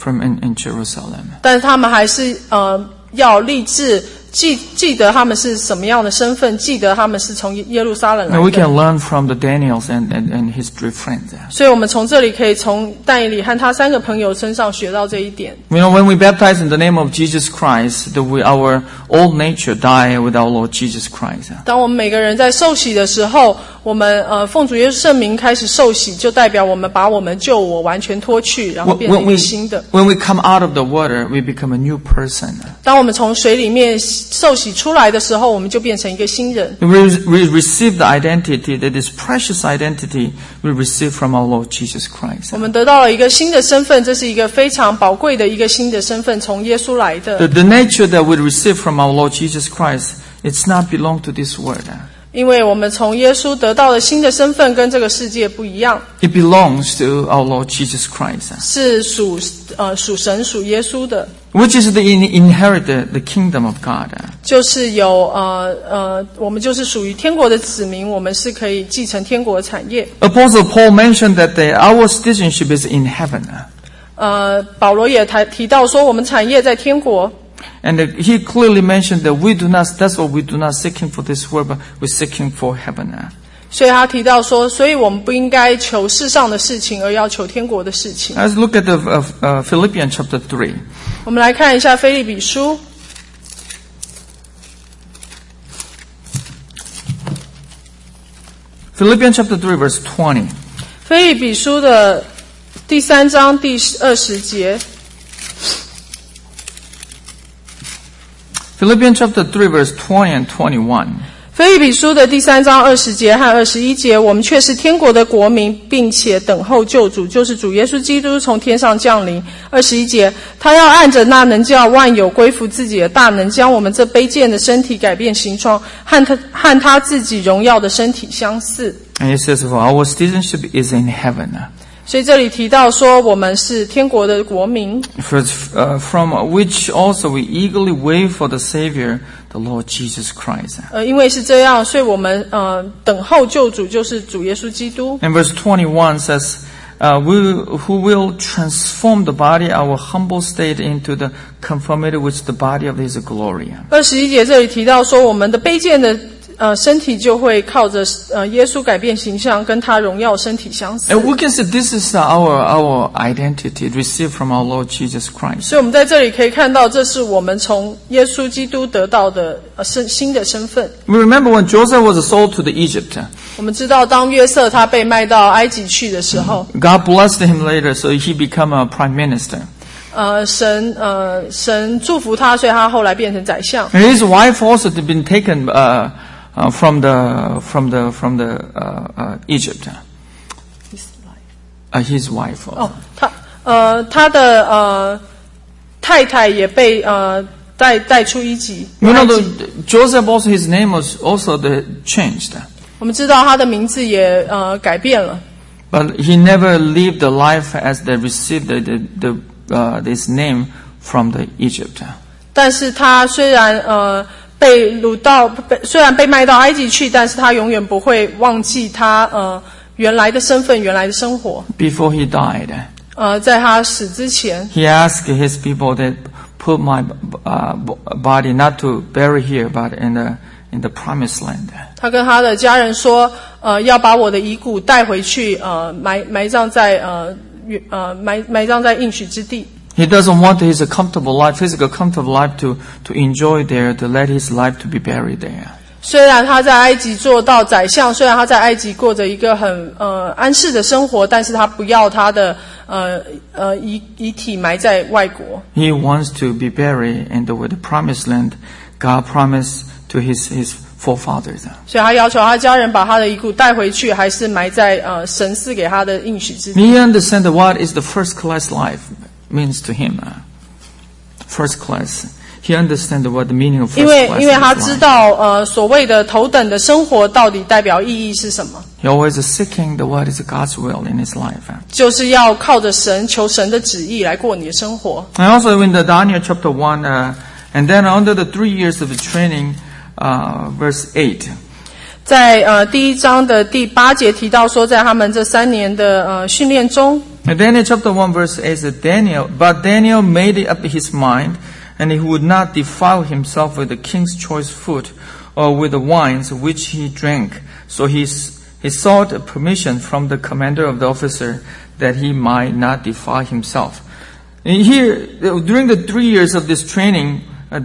in Jerusalem. 但是他们还是要立志记得他们是什么样的身份，记得他们是从耶路撒冷来的。 We can learn from the Daniels and his three friends. 所以我们从这里可以从但以理和他三个朋友身上学到这一点。 You know, when we baptize in the name of Jesus Christ, our old nature die with our Lord Jesus Christ. 当我们每个人在受洗的时候，我们奉主耶稣圣名开始受洗，就代表我们把我们旧我完全脱去，然后变成一个新的。 When we come out of the water, we become a new person. 当我们从水里面受洗出来的时候，我们就变成一个新人。 We receive the identity, that is precious identity we receive from our Lord Jesus Christ. 我们得到了一个新的身份，这是一个非常宝贵的一个新的身份，从耶稣来的。 The nature that we receive from our Lord Jesus Christ, it's not belong to this world. 因为我们从耶稣得到的新的身份跟这个世界不一样。 It belongs to our Lord Jesus Christ. 是属神属耶稣的。 Which is the inherit the kingdom of God. 就是有我们就是属于天国的子民，我们是可以继承天国的产业。 Apostle Paul mentioned that our citizenship is in heaven. 保罗也提到说，我们产业在天国。 And he clearly mentioned that that's why we do not seeking for this world, but we're seeking for heaven. 所以他提到说，所以我们不应该求世上的事情，而要求天国的事情。 Let's look at the Philippians chapter 3. 我们来看一下腓立比书。 Philippians chapter 3 verse 20. 腓立比書的第3章第20節。 Philippians chapter 3 verse 20 and 21. 腓立比书的第3章20节和21节，我们却是天国的国民，并且等候救主，就是主耶稣基督从天上降临。21节，他要按着那能叫万有归服自己的大能，将我们这卑贱的身体改变形状，和他自己荣耀的身体相似。 And it says, "For our citizenship is in heaven." 所以这里提到说，我们是天国的国民。 From which also we eagerly wait for the Savior, the Lord Jesus Christ. 因为是这样，所以我们等候救主，就是主耶稣基督。 And verse 21 says, who will transform the body, our humble state, into the conformity with the body of His glory. 21节这里提到说，我们的卑贱的身体就会靠着耶稣改变形象，跟他荣耀身体相似。 And we can say this is our identity received from our Lord Jesus Christ. 所以我们在这里可以看到，这是我们从耶稣基督得到的新的身份。 We remember when Joseph was sold to the Egypt. 我们知道，当约瑟他被卖到埃及去的时候， God blessed him later, so he became a prime minister. 神祝福他，所以他后来变成宰相。 And his wife also had been taken from Egypt. His wife. 他的太太也被带出埃及。 You know, Joseph also his name was also changed. 我们知道他的名字也改变了。 But he never lived the life as they received this name from the Egypt. 但是他虽然虽然被卖到埃及去，但是他永远不会忘记他原来的身份，原来的生活。 Before he died, 在他死之前 he asked his people that put my body not to bury here, but in the promised land. 他跟他的家人说，要把我的遗骨带回去，埋葬在应许之地。 He doesn't want his physical comfortable life to enjoy there, to let his life to be buried there. 虽然他在埃及做到宰相，虽然他在埃及过着一个很安适的生活，但是他不要他的遗体埋在外国。 He wants to be buried in the promised land God promised to his forefathers. 所以他要求他家人把他的遗骨带回去，还是埋在神赐给他的应许之地。 He understands what is the first class life means to him. First class. He understands what the meaning of first class is. 因为他知道所谓的头等的生活到底代表意义是什么。 He always is seeking what is God's will in his life. 就是要靠着神，求神的旨意来过你的生活。 And also in the Daniel chapter 1, and then under the 3 years of the training, verse 8. 在第1章的第8节提到说，在他们这3年的训练中。 And Daniel chapter 1 verse 8 says, But Daniel made up his mind, and he would not defile himself with the king's choice food, or with the wines which he drank. So he sought permission from the commander of the officer that he might not defile himself. And here, during the 3 years of this training,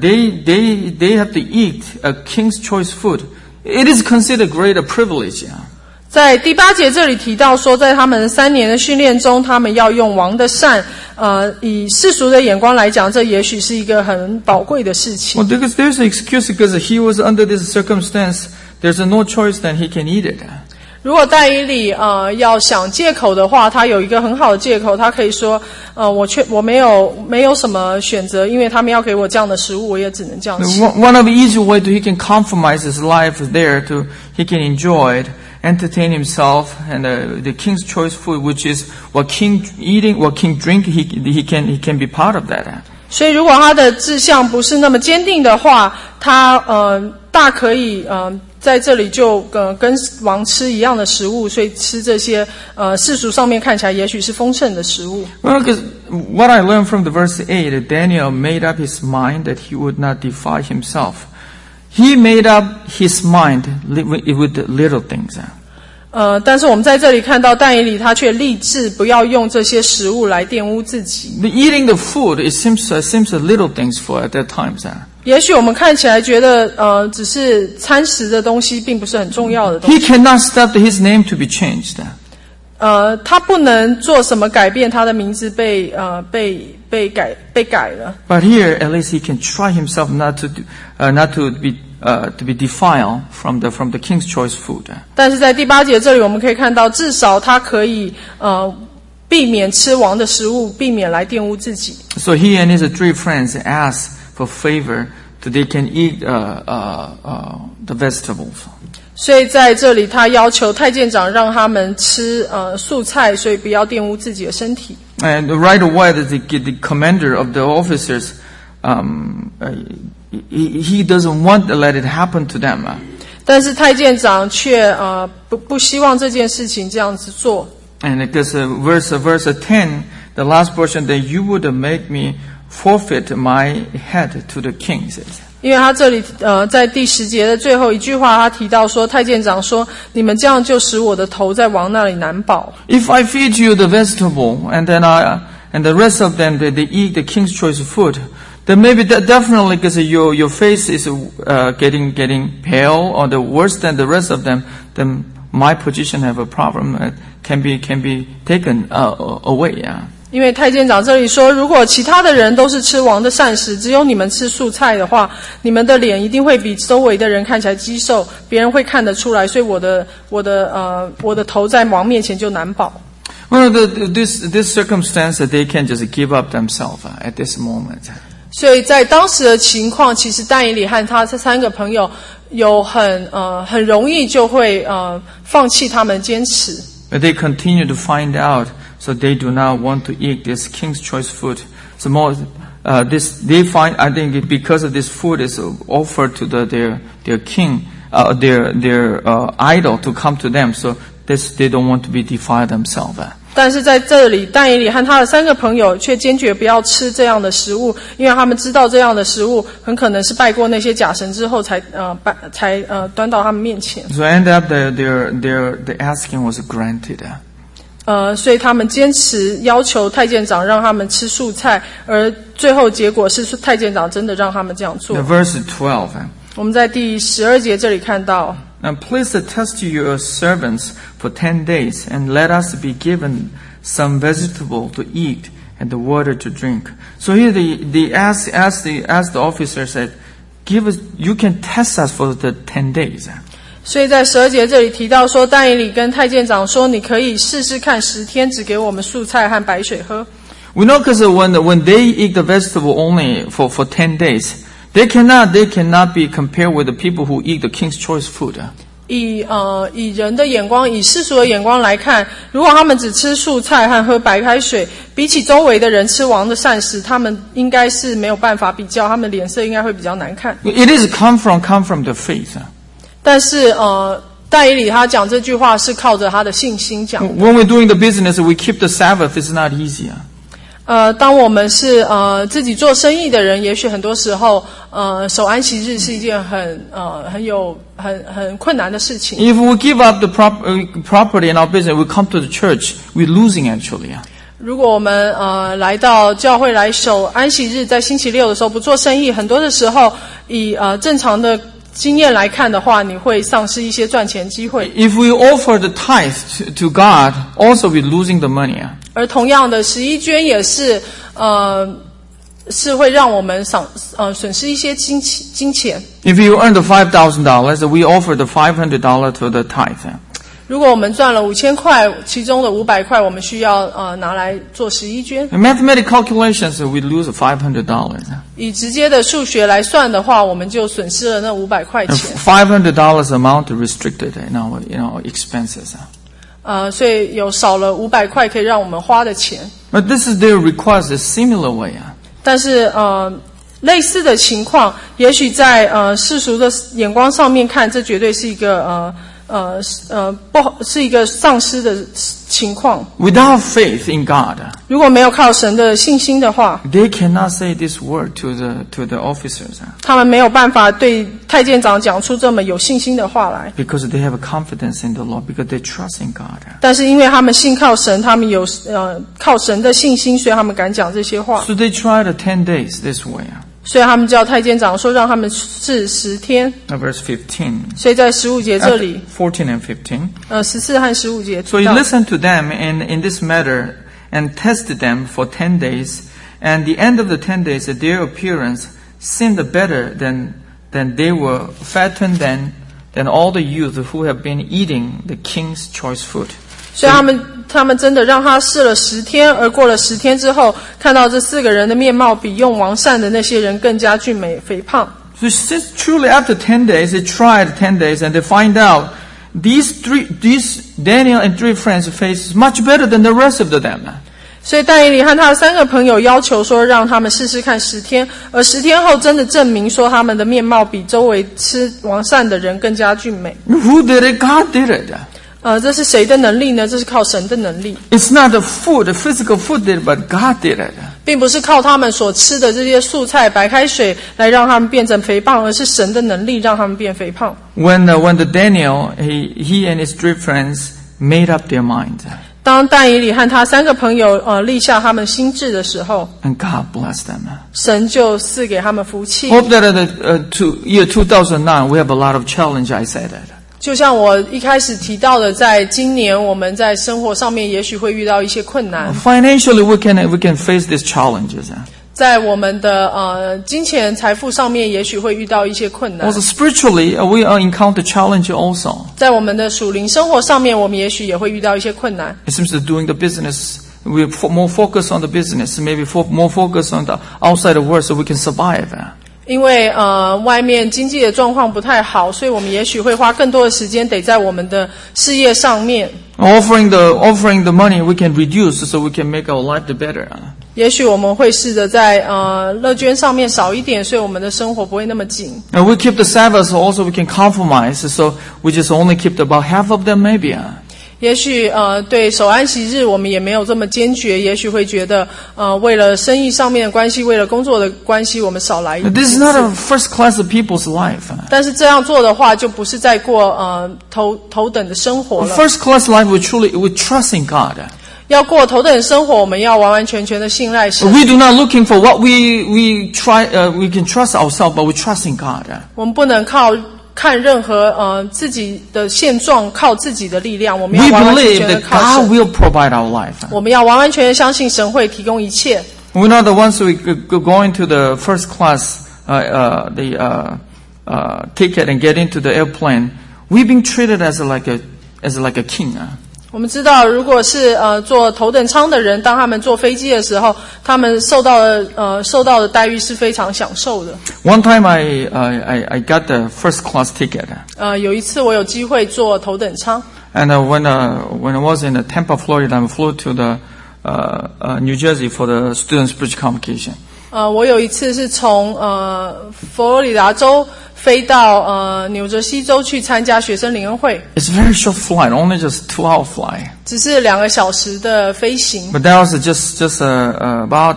they have to eat a king's choice food. It is considered great a privilege. 在第8节这里提到说，在他们3年的训练中，他们要用王的膳。以世俗的眼光来讲，这也许是一个很宝贵的事情。 Well, because there's an excuse because he was under this circumstance. There's no choice that he can eat it. 如果但以理要想借口的话，他有一个很好的借口，他可以说，我没有什么选择，因为他们要给我这样的食物，我也只能这样吃。 One of the easy way he can compromise his life there he can enjoy it, entertain himself, and the king's choice food, which is what king eating, what king drink, he can be part of that. 所以如果他的志向不是那么坚定的话，他大可以在这里就跟王吃一样的食物，所以吃这些世俗上面看起来也许是丰盛的食物。 Well, because what I learned from the verse 8, Daniel made up his mind that he would not defile himself. He made up his mind with little things. 但是我们在这里看到但以理他却立志不要用这些食物来玷污自己。 Eating the food, it seems little things for at that times. 也许我们看起来觉得只是餐食的东西并不是很重要的东西。 He cannot stop his name to be changed. 他不能做什么改变，他的名字被改了。 But here, at least he can try himself not to be to be defiled from the king's choice food. 但是在第8节这里，我们可以看到，至少他可以避免吃王的食物，避免来玷污自己。 So he and his 3 friends asked for favor so they can eat the vegetables. 所以在这里，他要求太监长让他们吃素菜，所以不要玷污自己的身体。 And right away, the commander of the officers, he doesn't want to let it happen to them. 但是太监长却不希望这件事情这样子做。 And because verse 10, the last portion, that you would make me forfeit my head to the king, says. 因为他这里在第10节的最后一句话，他提到说，太监长说，你们这样就使我的头在王那里难保。 If I feed you the vegetable and then and the rest of them they eat the king's choice food, then maybe that definitely because your face is getting pale or the worse than the rest of them, then my position have a problem can be taken away. Yeah. 因为太监长这里说，如果其他的人都是吃王的膳食，只有你们吃素菜的话，你们的脸一定会比周围的人看起来肌瘦，别人会看得出来，所以我的头在王面前就难保。 Well, this circumstance that they can just give up themselves at this moment. 所以在当时的情况，其实但以理和他这3个朋友有很容易就会放弃他们坚持。 But they continue to find out. So they do not want to eat this king's choice food. So they find, I think, because of this food is offered to their king, their idol to come to them. So they don't want to be defiled themselves. 但是在这里，但以理和他的3个朋友却坚决不要吃这样的食物，因为他们知道这样的食物很可能是拜过那些假神之后才端到他们面前。 So end up the asking was granted. 所以他们坚持要求太监长让他们吃素菜，而最后结果是太监长真的让他们这样做。 Verse 12. 我们在第12节这里看到。 Now please attest to your servants for 10 days, and let us be given some vegetable to eat and the water to drink. So here they ask the officer said, "Give us. You can test us for the 10 days." 所以在12节这里提到说，但以理跟太监长说，你可以试试看10天，只给我们素菜和白水喝。 We know because when they eat the vegetable only for 10 days, they cannot be compared with the people who eat the king's choice food. 以人的眼光，以世俗的眼光来看，如果他们只吃素菜和喝白开水，比起周围的人吃王的膳食，他们应该是没有办法比较，他们脸色应该会比较难看。 It is come from the faith. 但是但以理他讲这句话是靠着他的信心讲。 When we're doing the business, we keep the Sabbath. It's not easy. 当我们是自己做生意的人，也许很多时候守安息日是一件很困难的事情。 If we give up the property in our business, we come to the church, we're losing actually. 如果我们来到教会来守安息日，在星期六的时候不做生意，很多的时候以正常的经验来看的话，你会丧失一些赚钱机会。 If we offer the tithe to God, also we're losing the money. 而同样的11捐也是会让我们损失一些金钱。 If you earn the $5,000, we offer the $500 to the tithe. 如果我们赚了5000块，其中的500块我们需要拿来做11捐。 In mathematical calculations, we lose $500. 以直接的数学来算的话，我们就损失了那500块钱。 $500 amount restricted in our expenses. 所以有少了500块可以让我们花的钱。 But this is their request a similar way. 但是类似的情况，也许在世俗的眼光上面看，这绝对是一个不好，是一个丧失的情况。 Without faith in God, 如果没有靠神的信心的话， they cannot say this word to the officers. 他们没有办法对太监长讲出这么有信心的话来。 Because they have a confidence in the Lord, because they trust in God. 但是因为他们信靠神，他们有靠神的信心，所以他们敢讲这些话。 So they tried 10 days this way. 所以他们叫太监长说，让他们试10天。 Verse 15. 所以在15节这里 14 and 15. 14和15节。 So he listened to them in this matter and tested them for 10 days. And the end of the 10 days, their appearance seemed better than then they were fatter than all the youth who have been eating the king's choice food. 所以他们真的让他试了10天，而过了10天之后，看到这4个人的面貌比用王膳的那些人更加俊美肥胖。 So truly after 10 days, they tried 10 days and they find out these Daniel and 3 friends face much better than the rest of them. 所以但以理和他的3个朋友要求说，让他们试试看10天，而10天后真的证明说，他们的面貌比周围吃王膳的人更加俊美。 Who did it? God did it. 这是谁的能力呢？这是靠神的能力。 It's not the food, the physical food did it, but God did it. 并不是靠他们所吃的这些素菜、白开水来让他们变成肥胖，而是神的能力让他们变肥胖。 When the Daniel, he and his 3 friends made up their mind. 当但以理和他3个朋友立下他们心志的时候， And God blessed them. 神就赐给他们福气。 Hope that at the year 2009 we have a lot of challenge. I said that. 就像我一开始提到的，在今年我们在生活上面也许会遇到一些困难。 Financially, we can face these challenges. 在我们的金钱财富上面也许会遇到一些困难。 Also spiritually, we encounter challenge also. 在我们的属灵生活上面，我们也许也会遇到一些困难。 It seems that doing the business, we're more focused on the business, maybe more focused on the outside of work so we can survive. 因为外面经济的状况不太好，所以我们也许会花更多的时间得在我们的事业上面。 Offering the money we can reduce so we can make our life better. 也许我们会试着在乐捐上面少一点，所以我们的生活不会那么紧。 And we keep the Sabbath also we can compromise so we just only keep about half of them maybe. 也许对守安息日我们也没有这么坚决，也许会觉得为了生意上面的关系，为了工作的关系，我们少来一次。 This is not a first class of people's life. 但是这样做的话，就不是在过头等的生活了。 First class life we trust in God. 要过头等生活，我们要完完全全的信赖神。 We do not looking for what we can trust ourselves, but we trust in God. 我们不能看任何自己的现状，靠自己的力量，我们 We 要完完全 believe 全的 that 靠 God 神。 will provide our life. 我们要完完全全相信神会提供一切。 We're not the ones who go into the first class ticket and get into the airplane. We've been treated as like a king. 我们知道，如果是坐头等舱的人，当他们坐飞机的时候，他们受到的待遇是非常享受的。 One time I got the first class ticket. 有一次我有机会坐头等舱。 And when I was in Tampa, Florida, I flew to the New Jersey for the student speech competition. 我有一次是从佛罗里达州飞到纽泽西州去参加学生联欢会。 It's a very short flight, only just 2-hour flight. 只是2个小时的飞行。 But that was just about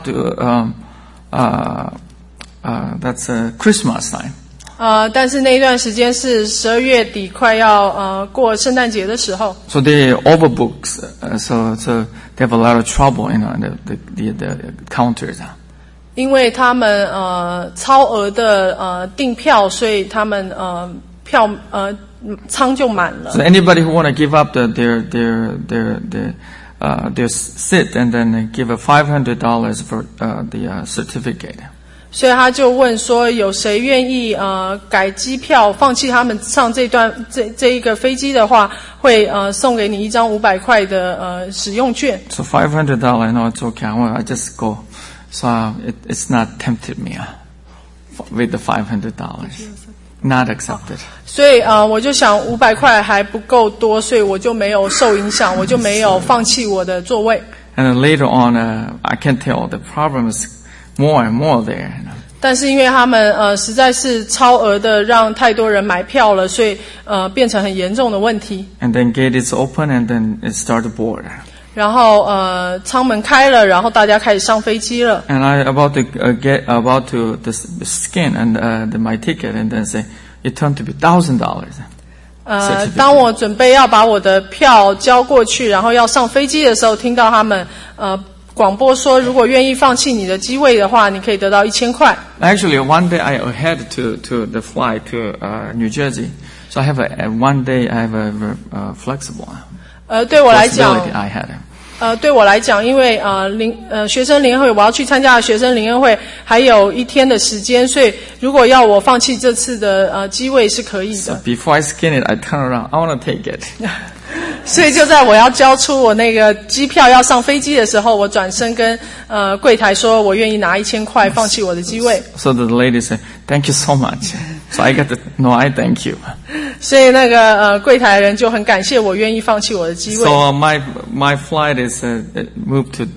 that's Christmas time. 但是那一段时间是12月底，快要过圣诞节的时候。 So they overbooked, so they have a lot of trouble, in the counters. 因为他们超额的订票，所以他们舱就满了。 So anybody who want to give up their seat and then give $500 for the certificate. 所以他就问说，有谁愿意改机票，放弃他们上这一个飞机的话，会送给你一张500块的使用券。 So $500, no, it's okay. I just go. So it's not tempted me with the $500. Not accepted. 所以我就想500块还不够多，所以我就没有受影响，我就没有放弃我的座位。 And then later on, I can tell the problem is more and more there. 但是因为他们实在是超额的让太多人买票了，所以变成很严重的问题。 And then gate is open and then it started board. 然后舱门开了，然后大家开始上飞机了。 And I about to scan and my ticket and then say it turned to be $1,000. 当我准备要把我的票交过去，然后要上飞机的时候，听到他们广播说，如果愿意放弃你的机位的话，你可以得到1000块。 Actually, one day I had to the flight to New Jersey, so I have one day I have a flexible. 对我来讲， 对我来讲，因为学生联会我要去参加的学生联会还有1天的时间，所以如果要我放弃这次的机位是可以的。 So before I scan it, I turn around. I want to take it. 所以就在我要交出我那个机票要上飞机的时候，我转身跟柜台说，我愿意拿1000块放弃我的机位。 So the lady said, "Thank you so much." So I got to no, I thank you. 所以那个柜台人就很感谢我愿意放弃我的机位。 So my flight is moved to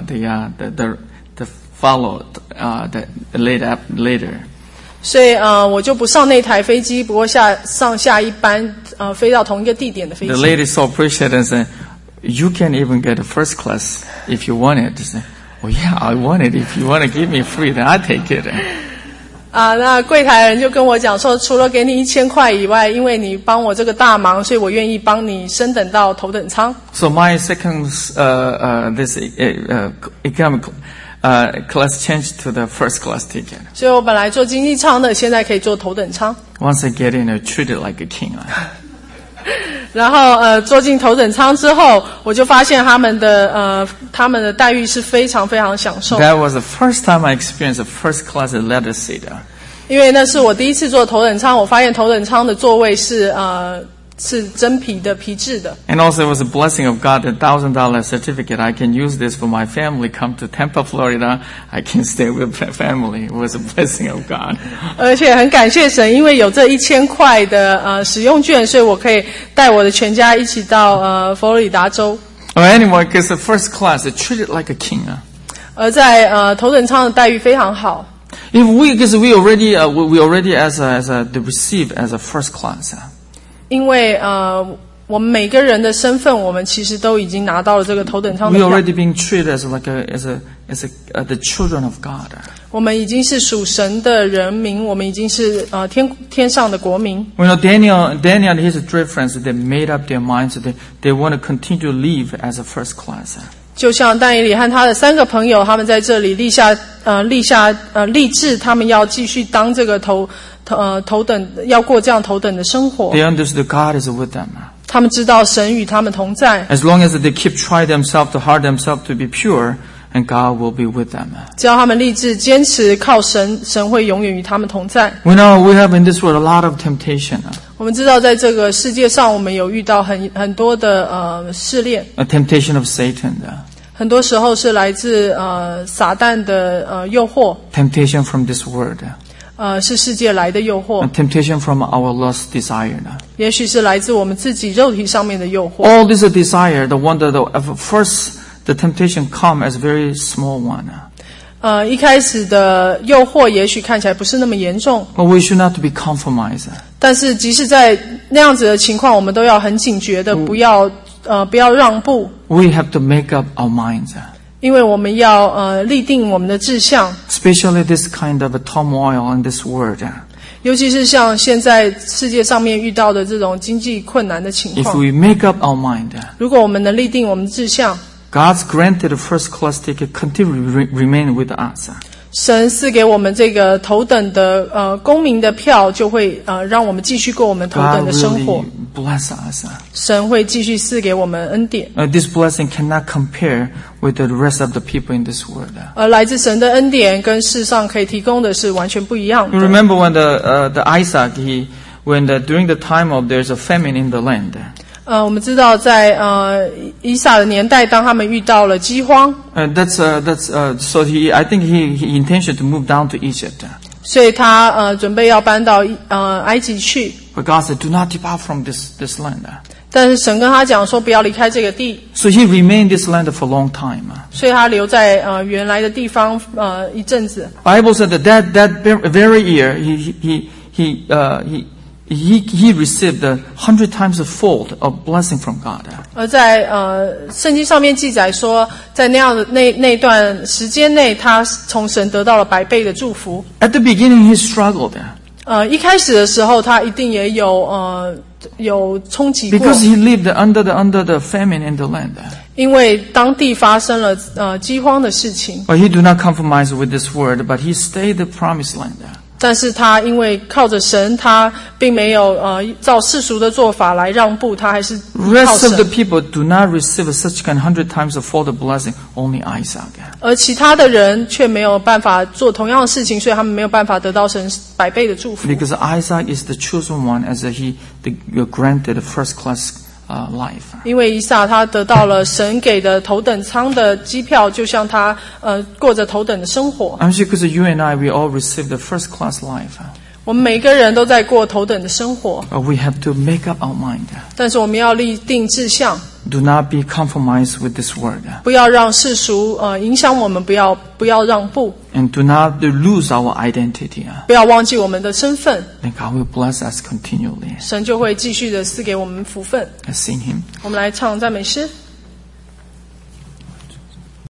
the followed the later. 所以我就不上那台飞机，不过上下一班飞到同一个地点的飞机。 The lady so appreciated and said, "You can even get a first class if you want it." She said, "Oh yeah, I want it. If you want to give me free, then I take it." 那柜台人就跟我讲说，除了给你1000块以外，因为你帮我这个大忙，所以我愿意帮你升等到头等舱。 So my second this economic class changed to the first class ticket. 所以我本来坐经济舱的，现在可以坐头等舱。 Once I get in, I treated like a king. 然后坐进头等舱之后，我就发现他们的待遇是非常非常享受。 That was the first time I experienced a first class leather seat. 因为那是我第一次坐头等舱，我发现头等舱的座位是真皮的皮质的。 And also it was a blessing of God, the $1,000 certificate. I can use this for my family. Come to Tampa, Florida. I can stay with my family. It was a blessing of God. 而且很感谢神，因为有这1000块的使用券，所以我可以带我的全家一起到佛罗里达州。 Anyway, because the first class, it treated like a king. 而在头等舱的待遇非常好。 Because we already as the receive as a first class. 因为我们每个人的身份，我们其实都已经拿到了这个头等舱的 We 票。 already being treated as the children of God. 我们已经是属神的人民，我们已经是天上的国民。 You know, Daniel and his three friends, they made up their minds that they want to continue to live as a first class. 就像但以理和他的3个朋友，他们在这里立志，他们要继续当这个头等，要过这样头等的生活。 They understood God is with them. 他们知道神与他们同在。 As long as they keep trying themselves to hard themselves to be pure, and God will be with them. 只要他们立志坚持靠神，神会永远与他们同在。 We know we have in this world a lot of temptation. 我们知道在这个世界上，我们有遇到很多的试炼。 A temptation of Satan. 很多时候是来自撒旦的诱惑。 Temptation from this world. 是世界来的诱惑。 A temptation from our lust desire. 也许是来自我们自己肉体上面的诱惑。 All this desire, the one that first the temptation come as a very small one. 一开始的诱惑也许看起来不是那么严重。 But we should not be compromised. 但是即使在那样子的情况，我们都要很警觉的，不要让步。 We have to make up our minds. 因为我们要立定我们的志向。 Especially this kind of a turmoil in this world. 尤其是像现在世界上面遇到的这种经济困难的情 If 况。 we make up our mind, 如果我们能立定我们的志向， God's granted first class ticket continue remain with us. 神赐给我们这个头等的公民的票，就会让我们继续过我们头等 God 的生活。 really bless us. 神会继续赐给我们恩典。 This blessing cannot compare with the rest of the people in this world. 而来自神的恩典跟世上可以提供的是完全不一样 You 的。 remember when the Isaac during the time of there's a famine in the land. 我们知道在以撒的年代，当他们遇到了饥荒， So I think he intention to move down to Egypt. 所以他准备要搬到埃及去。 But God said, "Do not depart from this land." 但是神跟他讲说不要离开这个地， So he remained this land for a long time. 所以他留在原来的地方一阵子。 Bible said that very year he received 100 times a fold of blessing from God. 而在圣经上面记载说，在那样的那段时间内，他从神得到了100倍的祝福。 At the beginning he struggled. 一开始的时候，他一定也有冲击过， Because he lived under the famine in the land. 因为当地发生了饥荒的事情。 But he do not compromise with this word, but he stayed the promised land. 但是他因为靠着神，他并没有照世俗的做法来让步，他还是靠 Rest of the 神。 people do not receive such kind 100 times of all the blessing, only Isaac. 而其他的人却没有办法做同样的事情，所以他们没有办法得到神100倍的祝福。 Because Isaac is the chosen one as he granted the first class life. 因为以撒他得到了神给的头等舱的机票，就像他过着头等的生活。 I'm sure because you and I, we all received the first class life. 我们每个人都在过头等的生活， We have to make up our mind. 但是我们要立定志向， Do not be compromised with this word. 不要让世俗影响我们，不要让步， And do not lose our identity. 不要忘记我们的身份， Then God will bless us continually. 神就会继续的赐给我们福分。 Let's sing Him. 我们来唱赞美诗。